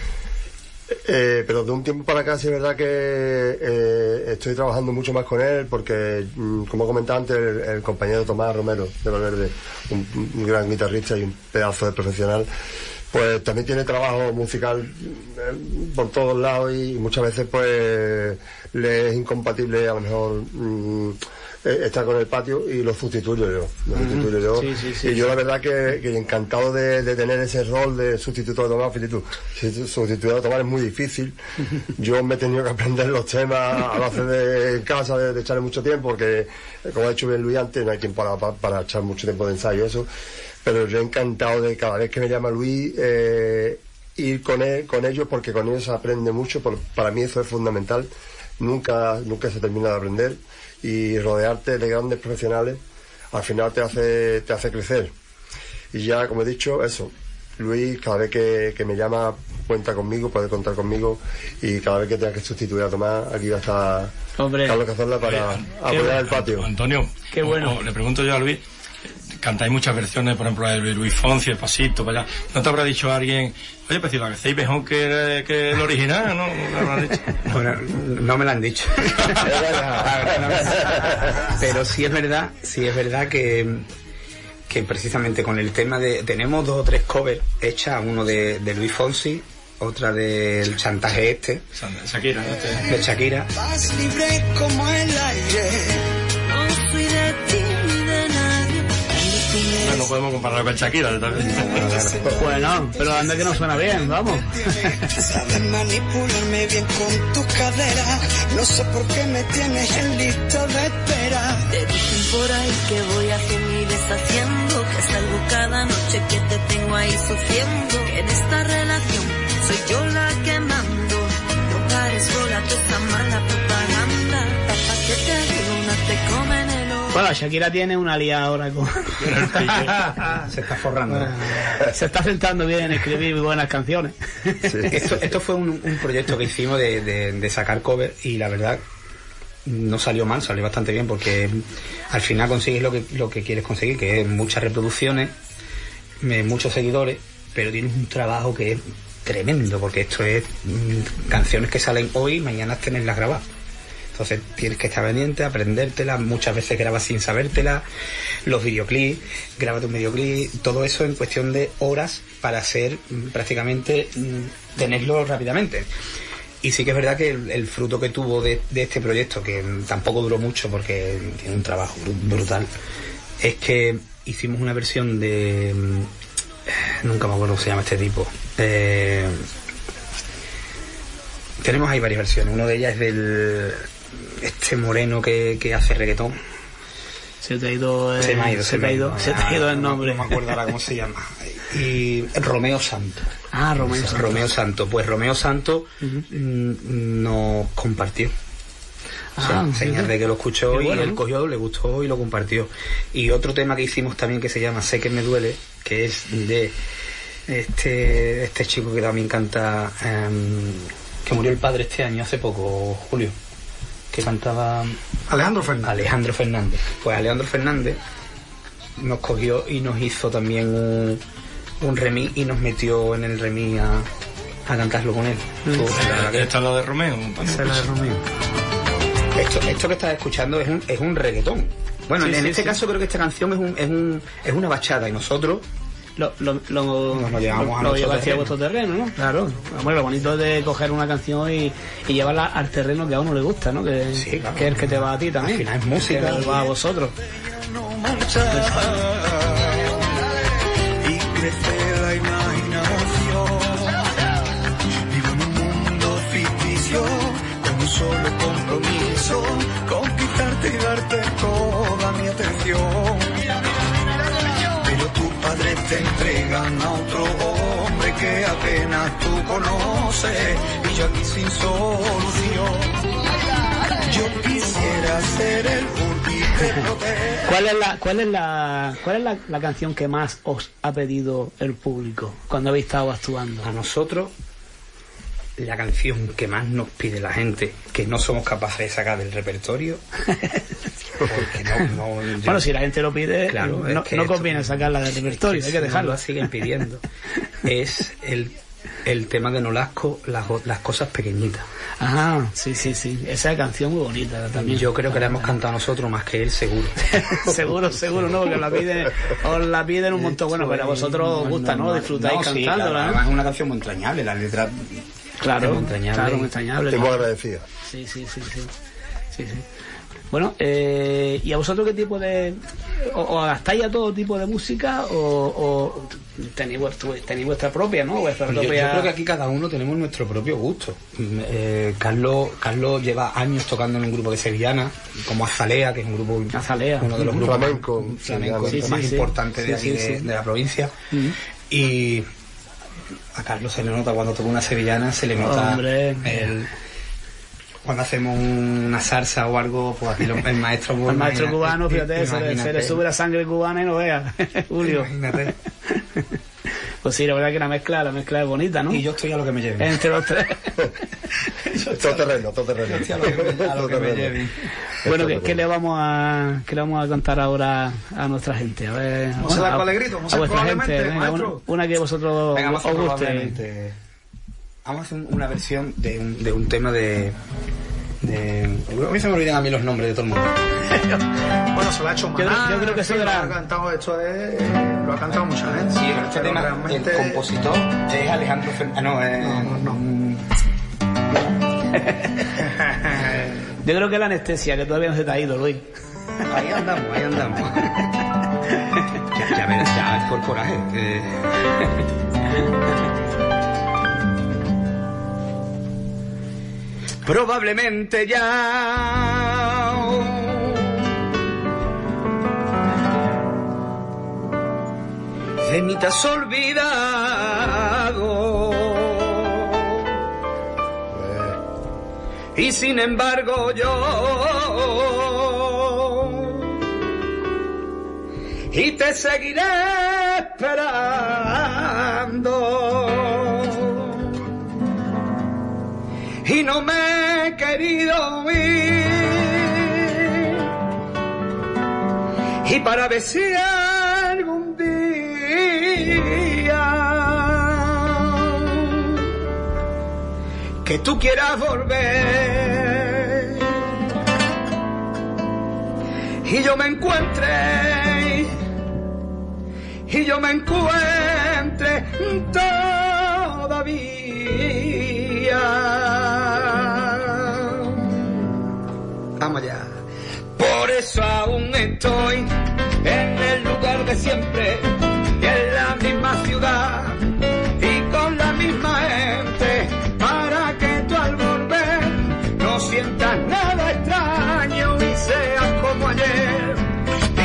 Eh, pero de un tiempo para acá sí es verdad que eh, estoy trabajando mucho más con él, porque como comentaba antes, el, el compañero Tomás Romero de Valverde, un, un gran guitarrista y un pedazo de profesional, pues también tiene trabajo musical eh, por todos lados, y muchas veces pues le es incompatible a lo mejor mm, estar con el patio, y lo sustituyo yo, lo sustituyo yo. Sí, sí, sí, y yo sí. la verdad que, que encantado de, de tener ese rol de sustituto de Tomás. Fíjate tú, sustituir a Tomás es muy difícil. Yo me he tenido que aprender los temas a base de en casa, de, de echarle mucho tiempo, porque como ha dicho bien Luis antes, no hay tiempo para, para, para echar mucho tiempo de ensayo y eso. Pero yo he encantado de cada vez que me llama Luis eh, ir con él, con ellos, porque con ellos se aprende mucho. Por, para mí eso es fundamental. Nunca, nunca se termina de aprender, y rodearte de grandes profesionales al final te hace, te hace crecer. Y ya, como he dicho, eso, Luis, cada vez que, que me llama, cuenta conmigo, puede contar conmigo, y cada vez que tenga que sustituir a Tomás, aquí va a estar Hombre, Carlos Cazorla para eh, apoyar el patio. Antonio, qué bueno. O, o, le pregunto yo a Luis, cantáis muchas versiones, por ejemplo, de Luis Fonsi, el Pasito, para allá. ¿No te habrá dicho alguien, oye, pues si lo hacéis mejor que, que el original, no? ¿No te habrá dicho? Bueno, no me lo han dicho. Pero sí es verdad, sí es verdad que, que precisamente con el tema de... Tenemos dos o tres covers hechas, uno de, de Luis Fonsi, otra del chantaje este. Shakira, este. De Shakira. Vas libre como el aire. No soy de ti ni de nadie. No, no podemos compararlo con Shakira también. Bueno, pero anda que no suena bien, vamos. Sabes manipularme bien con tus caderas. No sé por qué me tienes en lista de espera. Te dicen por ahí que voy haciendo y deshaciendo, que salgo cada noche, que te tengo ahí sufriendo. Que en esta relación soy yo la que mando. No pares bola toda esta mala propaganda. Papá, que te digo, no te comen el ojo. Bueno, Shakira tiene una lía ahora con... Se está forrando. Se está sentando bien en escribir muy buenas canciones. Sí. Esto, esto fue un, un proyecto que hicimos de, de, de sacar cover, y la verdad no salió mal, salió bastante bien, porque al final consigues lo que, lo que quieres conseguir, que es muchas reproducciones, muchos seguidores, pero tienes un trabajo que es tremendo, porque esto es mmm, canciones que salen hoy, mañana tenerlas grabadas. Entonces tienes que estar pendiente, aprendértelas, muchas veces grabas sin sabértelas, los videoclips, grábate un videoclip, todo eso en cuestión de horas para hacer prácticamente, tenerlo rápidamente. Y sí que es verdad que el, el fruto que tuvo de, de este proyecto, que tampoco duró mucho porque tiene un trabajo brutal, es que hicimos una versión de... Nunca me acuerdo cómo se llama este tipo. Eh, tenemos ahí varias versiones. Una de ellas es del... este moreno que, que hace reggaetón, Se te ha ido, eh, se me ha ido, se te ha ido, se te ha ido el nombre. No me acuerdo ahora cómo se llama. Y Romeo Santo. Ah, Romeo Santo. Romeo Santo. Pues Romeo Santo uh-huh. nos compartió. Ah, o sea, señal de que lo escuchó bueno, y él ¿no? cogió, le gustó y lo compartió. Y otro tema que hicimos también que se llama Sé que me duele, que es de este este chico que también canta, um, que murió el padre este año, hace poco, Julio, que cantaba Alejandro Fernández. Alejandro Fernández. Pues Alejandro Fernández nos cogió y nos hizo también un, un remix y nos metió en el remix a, a cantarlo con él. Mm. Pues, ¿Esta es la de Romeo? Esa es la de Romeo. Esto, esto que estás escuchando es un, es un reggaetón. Bueno, sí, en sí, este sí. caso creo que esta canción es un, es un es una bachata y nosotros lo lo lo, nos lo llevamos lo, a, lo hacia vuestro terreno, ¿no? Claro. Bueno, lo bonito de coger una canción y, y llevarla al terreno que a uno le gusta, ¿no? Que, sí, claro. que es el que te va a ti también. Al final es música. Que va a vosotros. Y crece la imaginación. Vivo en un mundo ficticio. Un solo compromiso, conquistarte y darte toda mi atención. Pero tus padres te entregan a otro hombre que apenas tú conoces y yo aquí sin solución. Yo quisiera ser el último. ¿Cuál es la cuál es la cuál es la, la canción que más os ha pedido el público cuando habéis estado actuando? A nosotros la canción que más nos pide la gente, que no somos capaces de sacar del repertorio, porque no, no yo, bueno, si la gente lo pide, claro, no, no esto, conviene sacarla del repertorio, hay que dejarlo. La siguen pidiendo. Es el, el tema de Nolasco, las, las cosas pequeñitas. Ajá, sí, sí, sí. Esa canción muy bonita también. Yo creo que la hemos cantado nosotros más que él, seguro. seguro, seguro, ¿no? Porque la piden, os la piden un montón. Bueno, pero a vosotros os gusta, ¿no? Disfrutáis no, cantándola. Sí, claro, además es una canción muy entrañable, la letra. Claro, muy entrañable. Claro, muy entrañable. Estoy muy agradecido. Sí, sí, sí, sí. sí, sí. Bueno, eh, ¿y a vosotros qué tipo de... o, o adaptáis a todo tipo de música o, o tenéis, vuestro, tenéis vuestra propia, ¿no? Vuestra propia... Yo, yo creo que aquí cada uno tenemos nuestro propio gusto. Eh, Carlos Carlos lleva años tocando en un grupo de sevillana, como Azalea, que es un grupo... Azalea. Uno de los grupos flamenco, más, flamenco, sí, sí, más sí, importantes sí, de aquí, sí, sí. De, de la provincia. Uh-huh. Y... a Carlos se le nota cuando toca una sevillana, se le nota Hombre. el cuando hacemos una salsa o algo, pues aquí el maestro pues, el maestro cubano, fíjate, se le, se le sube la sangre cubana y no vea, Julio. Imagínate. Pues sí, la verdad que la mezcla, la mezcla es bonita, ¿no? Y yo estoy a lo que me lleve. Entre los tres. todo terreno, todo terreno. Yo estoy a lo que me, a lo que me lleve. Bueno, ¿qué, ¿qué le vamos a qué le vamos a contar ahora a nuestra gente? A ver, vamos bueno, a dar alegrito, vamos a vuestra probablemente, gente, venga, una, una que vosotros venga, os guste. Vamos a hacer una versión de un, de un tema de, de... A mí se me olvidan a mí los nombres de todo el mundo. Bueno, se lo ha hecho Maná. Yo, yo creo que eso lo ha cantado, esto es, lo ha cantado mucha gente. Sí, pero este tema, realmente... el compositor es Alejandro Fernández. No, eh, no, no, no. Yo creo que la anestesia, que todavía no se te ha ido, Luis. Ahí andamos, ahí andamos. ya, ya verás, ya es por coraje. Eh... Probablemente ya de mí te has olvidado y sin embargo yo y te seguiré esperando y no me he querido ir y para ver si algún día que tú quieras volver y yo me encuentre y yo me encuentre todavía vamos ya. Por eso aún estoy en el lugar de siempre, en la misma ciudad y con la misma gente, para que tú al volver no sientas nada extraño y seas como ayer,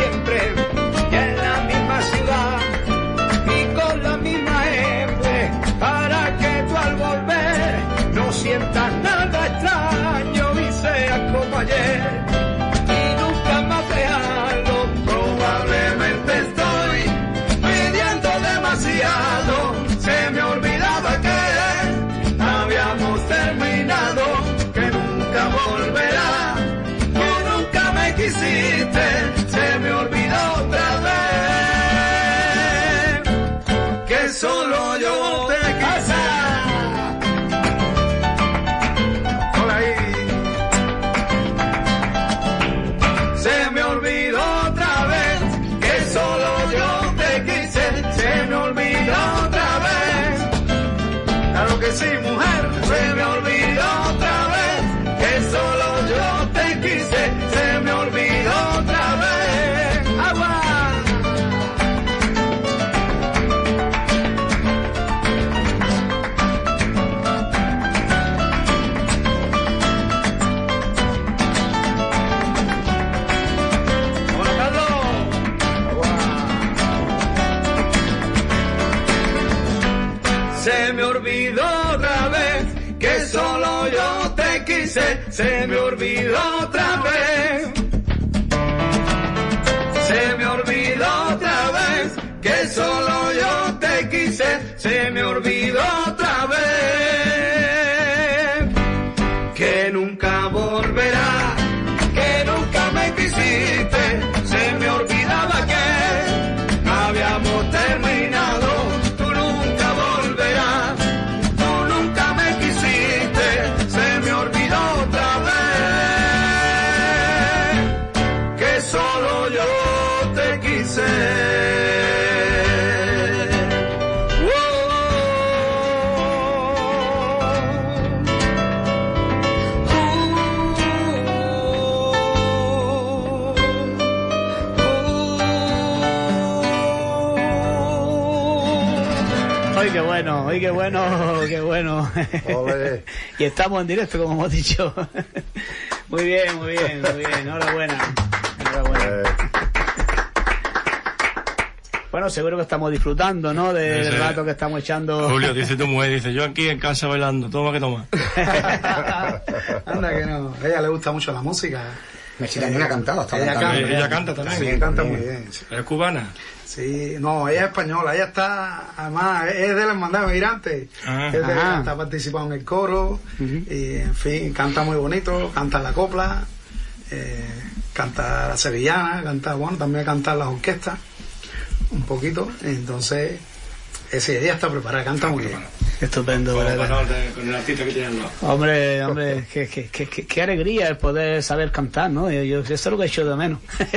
siempre, y en la misma ciudad, y con la misma gente, para que tú al volver no sientas nada extraño y seas como ayer, y nunca más te hablo. Probablemente estoy pidiendo demasiado, se me olvidaba que habíamos terminado, que nunca volverá, que nunca me quisiste, se me olvidó otra vez, que solo yo te quise. Hola ahí. Se me olvidó otra vez, que solo yo te quise, se me olvidó otra vez. Claro que sí, mujer, se me olvidó otra vez, que solo yo te quise, se me olvidó otra vez. ¡Agua! ¡Vámonos, Carlos! Se me olvidó otra vez, que solo yo te quise, se me olvidó otra vez. Se me olvidó otra vez, que solo yo te quise, se me olvidó otra vez. Que nunca volverá, que nunca me quisiste, se me olvidaba que habíamos terminado. Tú nunca volverás, tú nunca me quisiste, se me olvidó otra vez, que solo yo te quise. Ay, qué bueno, ay, qué bueno, qué bueno. Ole. Y estamos en directo, como hemos dicho. Muy bien, muy bien, muy bien. Enhorabuena. Enhorabuena. Eh, Bueno, seguro que estamos disfrutando, ¿no? De- Ese- del rato que estamos echando. Julio, dice tu mujer, dice, yo aquí en casa bailando, toma que toma. Anda que no, a ella le gusta mucho la música. Messi también ha cantado, está Ella cantando. canta. Ella canta también. Sí, canta muy bien. Sí. ¿Es cubana? Sí, no, ella es española, ella está, además, es de la hermandad migrante, Ah. es de- Ajá. está participando en el coro, y en fin, canta muy bonito, canta la copla, eh, canta la sevillana, canta, bueno, también canta las orquestas, un poquito, entonces, eh, sí, ella está preparada, canta muy bien. Estupendo, Con, ¿verdad? con el artista que tiene al lado. Hombre, hombre, qué, qué, qué, qué- qué alegría el poder saber cantar, ¿no? Yo, yo- eso es lo que he hecho de menos.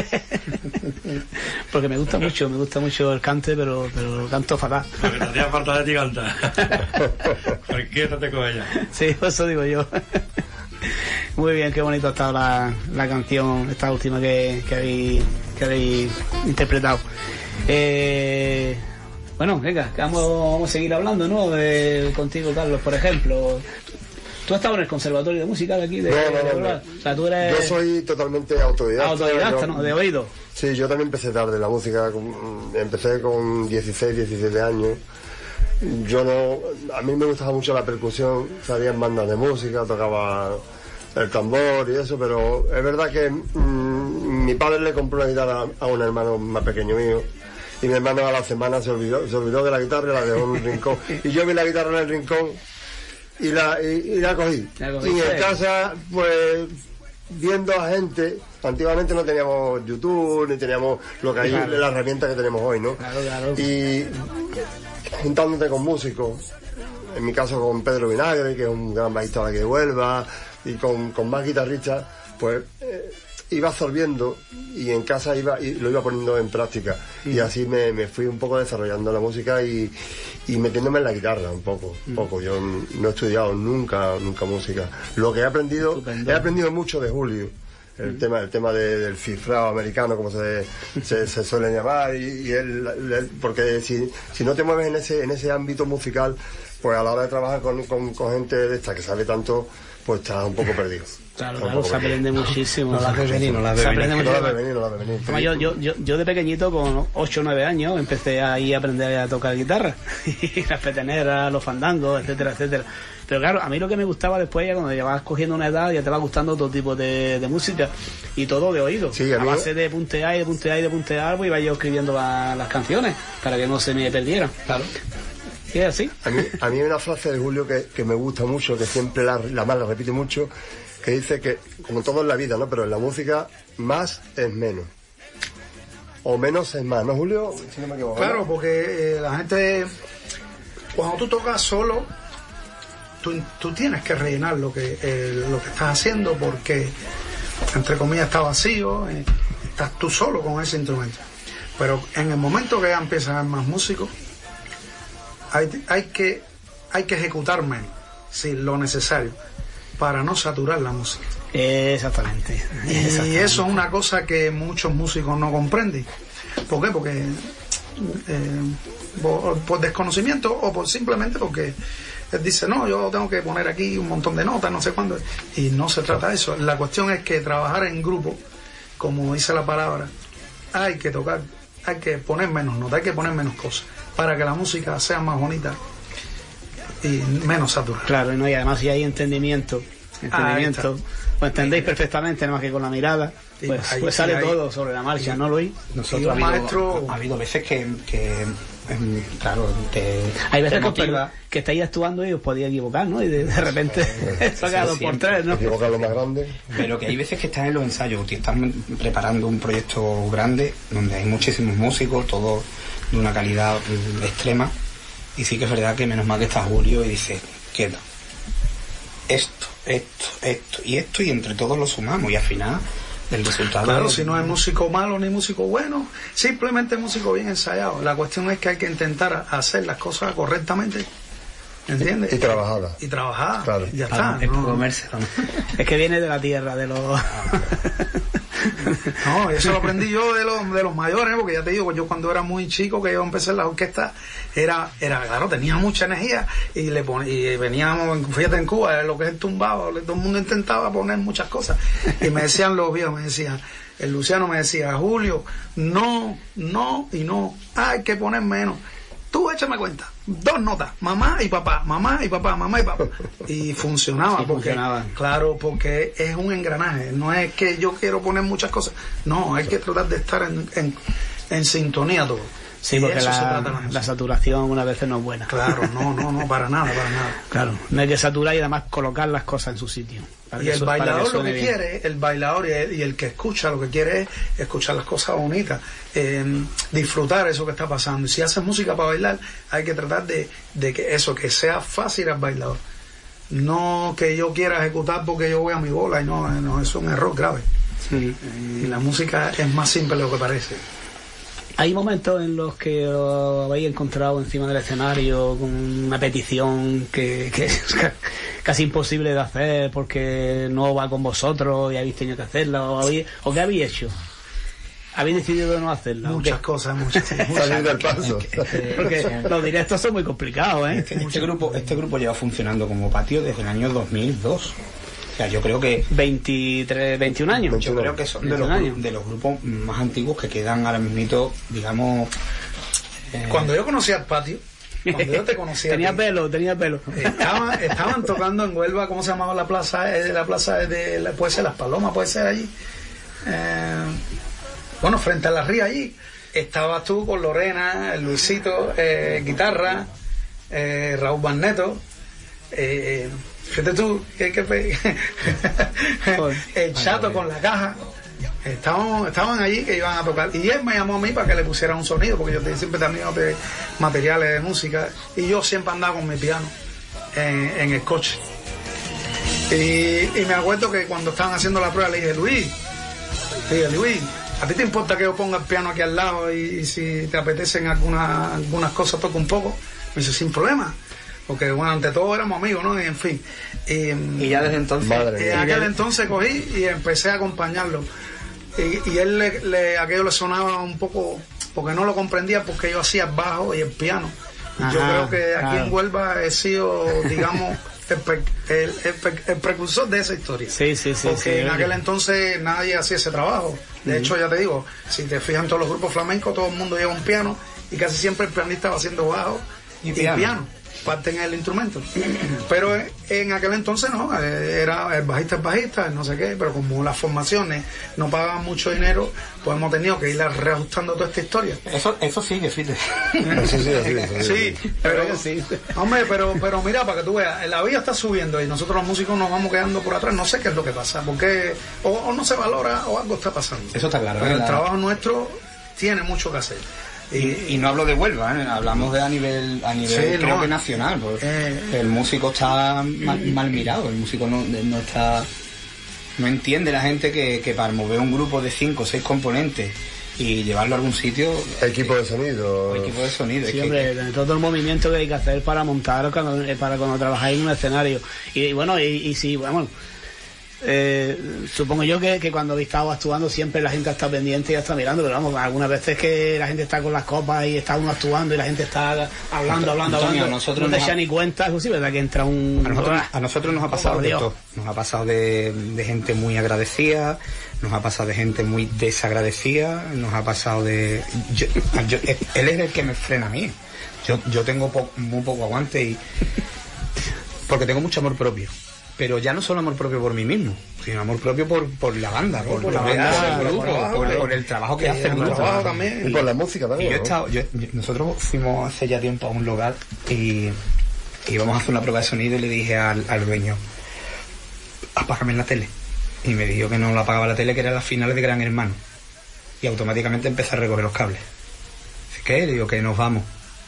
Porque me gusta mucho, me gusta mucho el cante, pero, pero lo canto fatal. Lo que te hacía falta de ti canta. Cualquiera con ella. Sí, eso digo yo. Muy bien, qué bonito ha estado la, la canción, esta última que, que, habéis, que habéis interpretado. Eh, bueno, venga, que vamos, vamos a seguir hablando, ¿no? De, contigo, Carlos, por ejemplo. ¿Tú has estado en el Conservatorio de Música de aquí? De, No, no, de no, Bilbao? no. O sea, tú eres Yo soy totalmente autodidacta. autodidacta, Yo- ¿no? De oído. Sí, yo también empecé tarde la música. con- Empecé con dieciséis, diecisiete años. Yo no... A mí me gustaba mucho la percusión. Salía en bandas de música, tocaba el tambor y eso, pero es verdad que mm, mi padre le compró una guitarra a un hermano más pequeño mío. Y mi hermano a la semana se olvidó, se olvidó de la guitarra y la dejó en un rincón. Y yo vi la guitarra en el rincón y la, y, y la cogí. La Y cogiste. en casa, pues, viendo a gente, antiguamente no teníamos YouTube, ni teníamos lo que hay, Claro. la herramienta que tenemos hoy, ¿no? Claro, claro. Y juntándote con músicos, en mi caso con Pedro Vinagre, que es un gran bajista de aquí de Huelva, y con, con más guitarristas, pues eh, iba absorbiendo y en casa iba y lo iba poniendo en práctica. Y así me, me fui un poco desarrollando la música y, y metiéndome en la guitarra un poco, un poco. Yo no he estudiado nunca, nunca música. Lo que he aprendido, Estupendo. he aprendido mucho de Julio. El tema, el tema de- del cifrado americano, como se, se, se suele llamar, y, y él, él- porque si, si no te mueves en ese, en ese ámbito musical, pues a la hora de trabajar con, con, con gente de esta que sabe tanto, pues estás un poco perdido. Claro, claro, se aprende muchísimo. No la ve venir, no la ve venir. No la ve venir, no la ve venir. Además, yo, yo, yo, yo de pequeñito, con ocho o nueve años, empecé ahí a aprender a tocar guitarra. Y las peteneras, los fandangos, etcétera, etcétera. Pero claro, a mí lo que me gustaba después, ya cuando ya vas cogiendo una edad, ya te va gustando todo tipo de, de música. Y todo de oído. Sí, a, a base de puntear y de puntear y de puntear, pues iba yo escribiendo la, las canciones, para que no se me perdieran. Claro. ¿Y es así? A mí, a mí hay una frase de Julio que, que me gusta mucho, que siempre la, la más la repite mucho, que dice que, como todo en la vida, ¿no? Pero en la música, más es menos. O menos es más, ¿no, Julio? Si no me equivoco. Claro, porque eh, la gente, cuando tú tocas solo, tú, tú tienes que rellenar lo que, eh, lo que estás haciendo, porque, entre comillas, está vacío, eh, estás tú solo con ese instrumento. Pero en el momento que ya empiezan a haber más músicos, hay, hay, que, hay que ejecutar menos, sí, lo necesario, para no saturar la música. Exactamente. Exactamente. Y eso es una cosa que muchos músicos no comprenden. ¿Por qué? Porque eh, por, por desconocimiento o por simplemente porque él dice, no, yo tengo que poner aquí un montón de notas, no sé cuándo. Y no se trata de eso. La cuestión es que trabajar en grupo, como dice la palabra, hay que tocar, hay que poner menos notas, hay que poner menos cosas, para que la música sea más bonita y menos saturada. Claro, ¿no? Y además si hay entendimiento, entendimiento, pues entendéis perfectamente, nada más que con la mirada, pues, ahí, pues sale ahí, todo sobre la marcha, ¿no, Luis? Nosotros ha habido, maestro... ha habido veces que, que claro, te, hay veces te motiva. que, que estáis actuando y os podía equivocar, ¿no? Y de, de repente saca dos por tres, ¿no? Equivocar lo más grande. Pero que hay veces que estás en los ensayos, que estás preparando un proyecto grande donde hay muchísimos músicos, todos de una calidad extrema, y sí que es verdad que menos mal que está Julio y dice, queda esto, esto, esto y esto, y entre todos lo sumamos y al final el resultado. Claro, es... si no hay músico malo ni músico bueno, simplemente músico bien ensayado. La cuestión es que hay que intentar hacer las cosas correctamente, ¿entiendes? Y, y trabajada. Y trabajada, claro. Ya claro, está. Es, no. comerse, ¿no? Es que viene de la tierra, de los... No, eso lo aprendí yo de los, de los mayores, porque ya te digo, yo cuando era muy chico, que yo empecé en la orquesta, era, era claro, tenía mucha energía y le pon, y veníamos, fíjate en Cuba, lo que es el tumbado, todo el mundo intentaba poner muchas cosas y me decían los viejos, me decían, el Luciano me decía, Julio, no, no y no, hay que poner menos. Tú échame cuenta, dos notas, mamá y papá, mamá y papá, mamá y papá. Y funcionaba, sí, porque, funcionaba. Claro, porque es un engranaje, no es que yo quiero poner muchas cosas, no, hay que tratar de estar en, en, en sintonía todo. Sí, porque la, la, la saturación una vez no es buena. Claro, no, no, no, para nada, para nada. Claro, no hay que saturar y además colocar las cosas en su sitio. Y el bailador lo que bien. quiere, el bailador y el, y el que escucha lo que quiere es escuchar las cosas bonitas, eh, disfrutar eso que está pasando. Y si haces música para bailar, hay que tratar de, de que eso, que sea fácil al bailador. No que yo quiera ejecutar porque yo voy a mi bola, y no, no eso es un error grave. Sí. Y la música es más simple de lo que parece. Hay momentos en los que os habéis encontrado encima del escenario con una petición que, que es casi imposible de hacer porque no va con vosotros y habéis tenido que hacerla, o, habéis, o qué habéis hecho. ¿Habéis decidido no hacerla? Muchas cosas, muchas cosas. Salir del paso. Porque los directos son muy complicados, ¿eh? Este, este grupo, este grupo lleva funcionando como patio desde el año dos mil dos. O sea, yo creo que... veintitrés, veintiún años. Yo creo que son de los, de los grupos más antiguos que quedan ahora mismo, digamos... Eh... Cuando yo conocí al patio, cuando yo te conocía... tenía ti, pelo, tenía pelo. Estaban, estaban tocando en Huelva, ¿cómo se llamaba la plaza? La plaza de... La, puede ser Las Palomas, puede ser allí. Eh, bueno, frente a la ría allí. Estabas tú con Lorena, Luisito, eh, guitarra, eh, Raúl Barneto... Eh, fíjate tú, que, que, el Chato con la caja, estaban, estaban allí que iban a tocar, y él me llamó a mí para que le pusiera un sonido, porque yo siempre también de materiales de música, y yo siempre andaba con mi piano en, en el coche, y, y me acuerdo que cuando estaban haciendo la prueba le dije, Luis, dije, Luis, ¿a ti te importa que yo ponga el piano aquí al lado y, y si te apetecen algunas, algunas cosas toco un poco? Me dice, sin problema. Porque bueno, ante todo éramos amigos, ¿no? Y en fin. Y, y ya desde entonces. Y en aquel entonces cogí y empecé a acompañarlo. Y, y él le, le, aquello le sonaba un poco, porque no lo comprendía, porque yo hacía el bajo y el piano. Ajá, yo creo que aquí claro. en Huelva he sido, digamos, el, el, el, el precursor de esa historia. Sí, sí, sí. Porque sí, en sí. aquel entonces nadie hacía ese trabajo. De uh-huh. hecho, ya te digo, si te fijas en todos los grupos flamencos, todo el mundo lleva un piano y casi siempre el pianista va haciendo bajo y, y piano. piano. Parten el instrumento. Pero en aquel entonces no, era el bajista el bajista, no sé qué, pero como las formaciones no pagaban mucho dinero, pues hemos tenido que ir reajustando toda esta historia. Eso eso sigue, fíjate. Sí, sí, sí, sí, sí, pero sí. Hombre, pero pero mira, para que tú veas, la vida está subiendo y nosotros los músicos nos vamos quedando por atrás, no sé qué es lo que pasa, porque o, o no se valora o algo está pasando. Eso está claro. Pero el trabajo nuestro tiene mucho que hacer. Y, y no hablo de Huelva, ¿eh? Hablamos de a nivel a nivel sí, creo no. que nacional, porque eh, el músico está mal, mal mirado, el músico no, no está no entiende la gente que, que para mover un grupo de cinco o seis componentes y llevarlo a algún sitio, equipo de sonido equipo de sonido sí, es hombre, que, todo el movimiento que hay que hacer para montar cuando, para cuando trabajáis en un escenario y, y bueno y, y sí bueno Eh, supongo yo que, que cuando habéis estado actuando siempre la gente está pendiente y está mirando, pero vamos, algunas veces que la gente está con las copas y está uno actuando y la gente está hablando, hablando, Antonio, hablando, nosotros no te ha... echa ni cuenta, es verdad que entra un... A nosotros, a nosotros nos ha pasado de todo, nos ha pasado de, de gente muy agradecida, nos ha pasado de gente muy desagradecida, nos ha pasado de... Yo, yo, él es el que me frena a mí, yo, yo tengo po, muy poco aguante y... porque tengo mucho amor propio. Pero ya no solo amor propio por mí mismo, sino amor propio por, por la banda, por, por la banda, por, por, por, por, por, por el trabajo que, que hace el grupo. Trabajo también. Y por la música también. Y yo he estado, yo, yo, nosotros fuimos hace ya tiempo a un lugar y íbamos a hacer una prueba de sonido y le dije al, al dueño, apágame la tele. Y me dijo que no la apagaba la tele, que eran las finales de Gran Hermano. Y automáticamente empecé a recoger los cables. Dice, ¿qué? Le digo que nos vamos.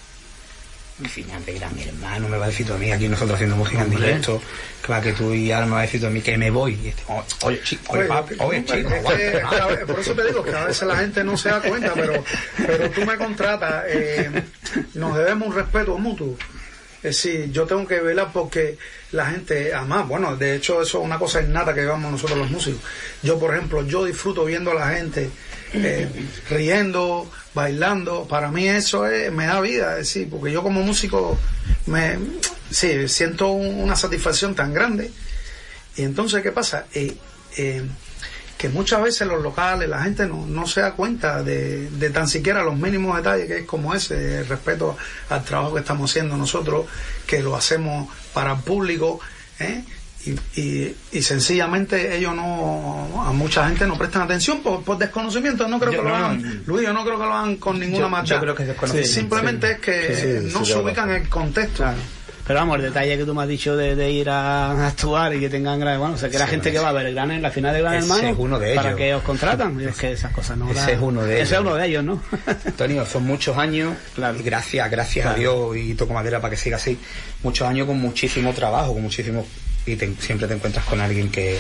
Mi final de Gran Hermano, me va a decir tú a mí, aquí nosotros haciendo música en directo, claro que tú y ahora me va a decir tú a mí que me voy. Y este, oye, chico, oye, papi, oye, chico. Por eso te digo que a veces la gente no se da cuenta, pero, pero tú me contratas, eh, nos debemos un respeto mutuo. Es decir, yo tengo que velar porque la gente, además, bueno, de hecho eso es una cosa innata que llevamos nosotros los músicos. Yo, por ejemplo, yo disfruto viendo a la gente eh, riendo, bailando. Para mí eso es, me da vida, es decir, porque yo como músico me sí, siento un, una satisfacción tan grande. Y entonces, ¿qué pasa? Eh, eh, que muchas veces los locales, la gente no, no se da cuenta de, de tan siquiera los mínimos detalles que es como ese, el respeto al trabajo que estamos haciendo nosotros, que lo hacemos para el público, ¿eh? y, y, y sencillamente ellos no, a mucha gente no prestan atención por, por desconocimiento. No creo yo que no, lo hagan, Luis, yo no creo que lo hagan con ninguna maldad. Yo creo que es desconocimiento. Sí, simplemente sí. es que sí, sí, no sí, se ubican en el contexto. Claro. Pero vamos, el detalle que tú me has dicho de, de ir a actuar y que tengan gran hermano, o sea, que la sí, gente que va a ver el gran, la final de Gran Hermano, es uno de ellos. Para que os contratan, es que esas cosas no. Ese la... es uno de ellos. Ese es uno de ellos, ¿no? Antonio, son muchos años, claro. y gracias, gracias claro. a Dios, y toco madera para que siga así, muchos años con muchísimo trabajo, con muchísimo, y te, siempre te encuentras con alguien que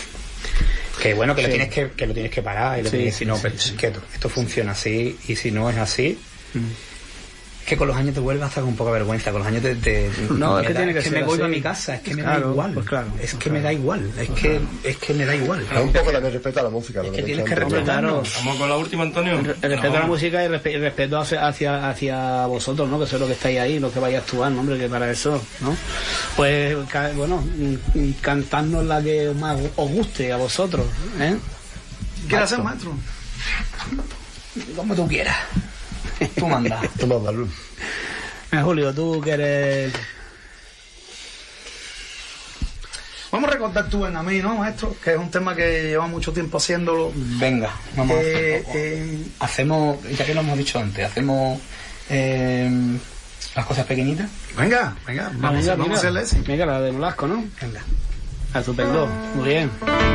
que bueno, que, sí. lo, tienes que, que lo tienes que parar, y le sí, tienes que decir, no, sí, pero sí. quieto, esto funciona así, y si no es así, mm. que con los años te vuelves hasta con un poco de vergüenza, con los años te, te no, es que da, tiene que es que ser me voy así. a mi casa, es que me claro, da igual, pues claro, es pues que claro. me da igual, es pues que claro. es que me da igual. Es un poco la de respeto a la música, es lo que tienes que respetarnos. Vamos con la última, Antonio. El, el respeto no. a la música y el, respe- el respeto hacia, hacia hacia vosotros, ¿no? Que sois los que estáis ahí, los que vais a actuar, ¿no? Hombre, que para eso, ¿no? Pues ca- bueno, cantadnos la que más os guste a vosotros, ¿eh? ¿Qué hacer, maestro? Como tú quieras. Tú mandas. Tú mandas, Luz. Eh, Julio, tú que eres... Vamos a recordar tú en a mí, ¿no, maestro? Que es un tema que lleva mucho tiempo haciéndolo. Venga, vamos eh, a hacer, eh, hacemos, ya que lo hemos dicho antes, hacemos eh, las cosas pequeñitas. Venga, venga, vamos, ah, venga, vamos venga, a hacerle ese. Venga, la de Nolasco, ¿no? Venga. Ah, estupendo, muy bien.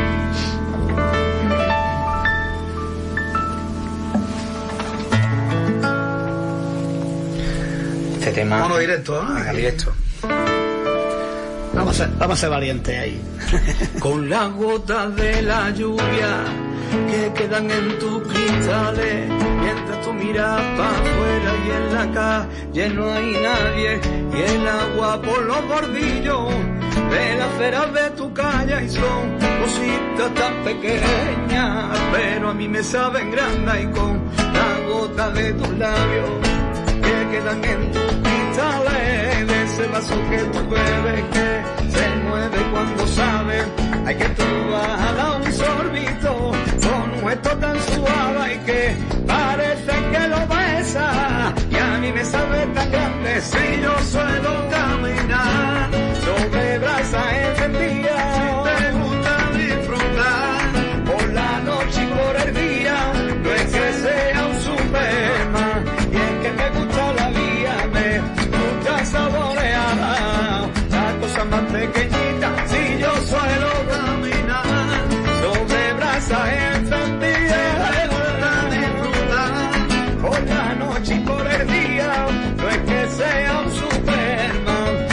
Este tema... Mono directo, ¿no? Venga, directo. Vamos a ser, vamos a ser valientes ahí. Con las gotas de la lluvia que quedan en tus cristales, mientras tú miras para afuera y en la calle no hay nadie, y el agua por los bordillos de las aceras de tu calle, y son cositas tan pequeñas, pero a mí me saben grandes, y con la gota de tus labios que quedan en tus cristales, de ese vaso que tú bebes que se mueve cuando sabes, hay que tú vas a dar un sorbito con un gesto tan suave y que parece que lo besa, y a mí me sabe tan grande si yo suelo caminar sobre brasas encendidas. Si te gusta disfrutar por la noche y por el día, no es que sea un Superman, y es que me gusta la vida, me gusta saborear las cosas más pequeñitas. Si yo suelo caminar sobre brasas encendidas, me gusta disfrutar por la noche y por el día, no es que sea un Superman,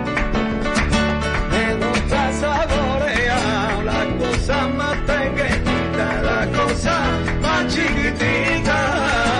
me gusta saborear las cosas más pequeñitas, las cosas más chiquititas.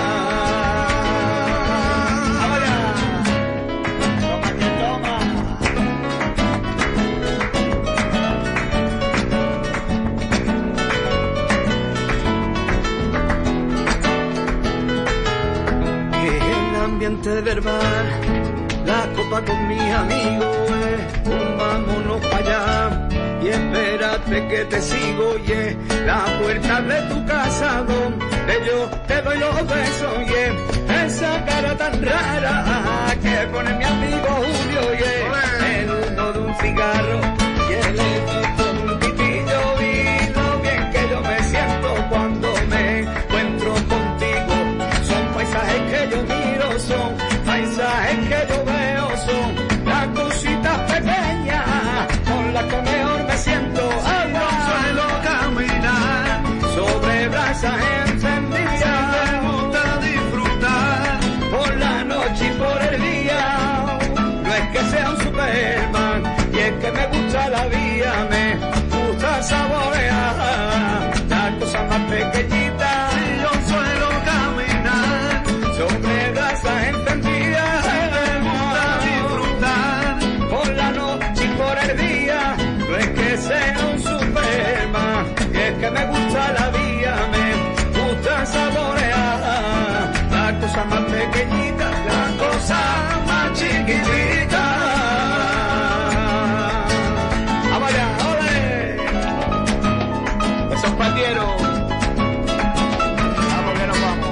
Ambiente verbal, la copa con mis amigos, eh, un vámonos para allá y espérate que te sigo, y yeah, la puerta de tu casa donde yo te doy los besos, y yeah, esa cara tan rara que pone mi amigo Julio, y yeah, el humo de un cigarro y el efecto de un pitillo, y lo bien que yo me siento cuando me encuentro contigo, son paisajes que yo miro, son paisajes que yo veo, son las cositas pequeñas con las que mejor me siento. Ahora suelo caminar sobre brasas encendidas, me gusta disfrutar por la noche y por el día, no es que sea un Superman, y es que me gusta la vida, me gusta saborear las cosas más pequeñitas. Y yo suelo caminar sobre brasas encendidas, me gusta disfrutar por la noche y por el día, no es que sea un Superman, y es que me gusta la vida, me gusta saborear las cosas más pequeñitas, las cosas más chiquititas. ¡Ah, vaya, ole! Esos patieros. Vamos que nos vamos.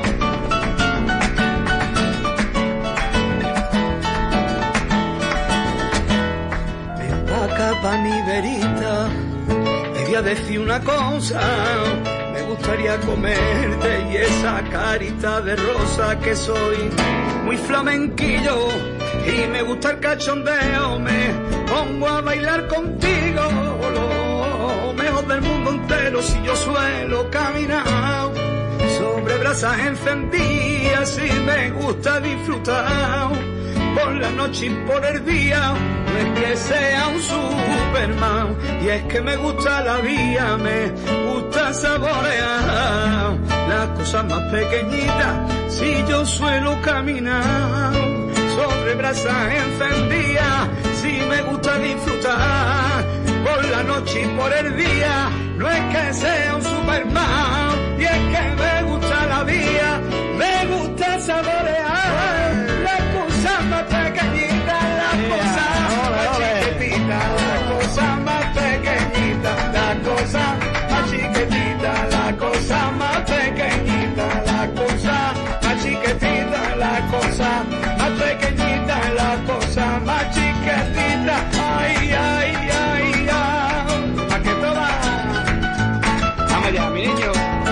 Ven pa' acá pa' mi verita, te voy a decir una cosa, me gustaría comerte y esa carita de rosa que soy muy flamenquillo y me gusta el cachondeo, me pongo a bailar contigo lo mejor del mundo entero. Si yo suelo caminar sobre brasas encendidas, y me gusta disfrutar por la noche y por el día, no es que sea un Superman, y es que me gusta la vida, me gusta saborear las cosas más pequeñitas. Si yo suelo caminar sobre brasas encendidas, si me gusta disfrutar por la noche y por el día, no es que sea un Superman, y es que me gusta la vida, me gusta saborear las cosas más pequeñitas, las cosas más chiquititas, las cosas más pequeñitas, las cosas más chiquititas, las cosas más pequeñitas, las cosas más chiquititas, las cosas más pequeñitas, las cosas más chiquititas. Ay, ay, ay, ay, pa' que todas. Vamos allá, mi niño.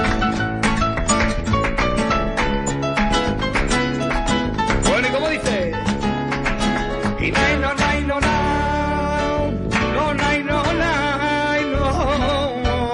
Bueno, ¿y cómo dice? Y no, no, no, no, no, no, no, no,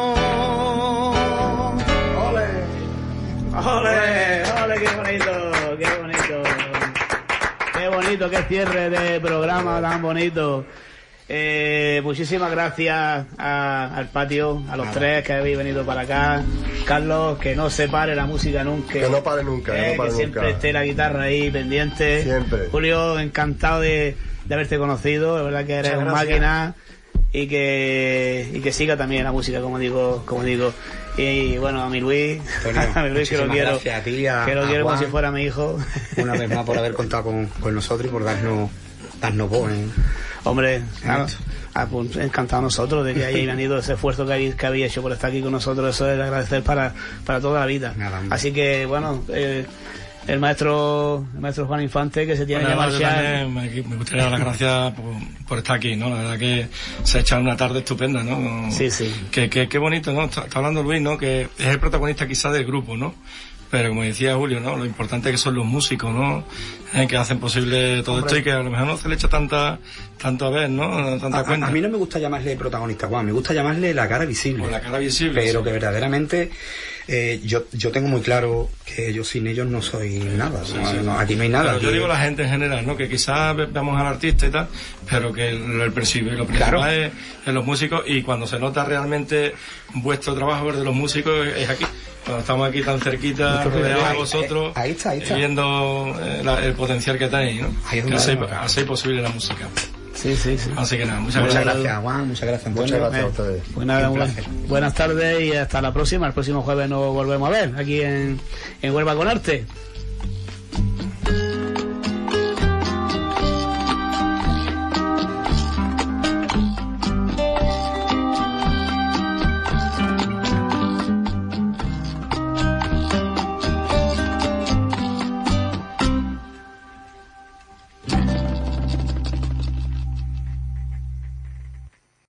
no. Ole, ole, ole, qué bonito, qué bonito. Qué bonito, qué cierre de programa tan bonito. Eh, muchísimas gracias a, al patio, a los Nada. tres que habéis venido para acá. Carlos, que no se pare la música nunca. Que no pare nunca, eh, que no pare que siempre nunca. esté la guitarra ahí pendiente. Siempre. Julio, encantado de, de haberte conocido. La verdad que eres un máquina. y que y que siga también la música, como digo, como digo. Y bueno, a mi Luis, Antonio, a mi Luis que lo quiero, gracias a ti, a, que lo a quiero Juan, como si fuera mi hijo. Una vez más por haber contado con, con nosotros y por darnos, darnos voz. ¿eh? Hombre, claro, ah, pues, encantado nosotros de que hayáis venido, ese esfuerzo que habéis, que habéis hecho por estar aquí con nosotros, eso es de agradecer para, para toda la vida. Nada, Así que bueno, eh, el maestro el maestro Juan Infante, que se tiene Bueno, que marchar. también me, me gustaría dar las gracias por, por estar aquí, ¿no? La verdad que se ha echado una tarde estupenda, ¿no? Sí, sí. Que, que, qué bonito, ¿no? Está, está hablando Luis, ¿no? Que es el protagonista quizás del grupo, ¿no? Pero como decía Julio, ¿no? Lo importante que son los músicos, ¿no? Eh, que hacen posible todo Hombre. esto y que a lo mejor no se le echa tanta, tanto a ver, ¿no? Tanta A, cuenta. a mí no me gusta llamarle protagonista, Juan, me gusta llamarle la cara visible. Por la cara visible. Pero sí. que verdaderamente eh, yo, yo tengo muy claro que yo sin ellos no soy nada. Sí, no, sí. no, aquí no hay nada. Pero yo aquí- digo la gente en general, ¿no? Que quizás ve- veamos al artista y tal, pero que el, el principio, lo principal Claro. es, es los músicos, y cuando se nota realmente vuestro trabajo, el de los músicos, es, es aquí. Cuando estamos aquí tan cerquita, Mucho rodeados de ahí, vosotros, ahí está, ahí está. y viendo eh, la- el potencial que tenéis, ¿no? Ahí es Que donde hacéis, vamos. hacéis posible la música. Sí, sí, sí. Así que nada, muchas Muchas gracias. gracias, Juan, muchas gracias, Antonio. Muchas gracias a eh, ustedes. Pues nada, Un buen- placer. buenas tardes y hasta la próxima. El próximo jueves nos volvemos a ver aquí en, en Huelva con Arte.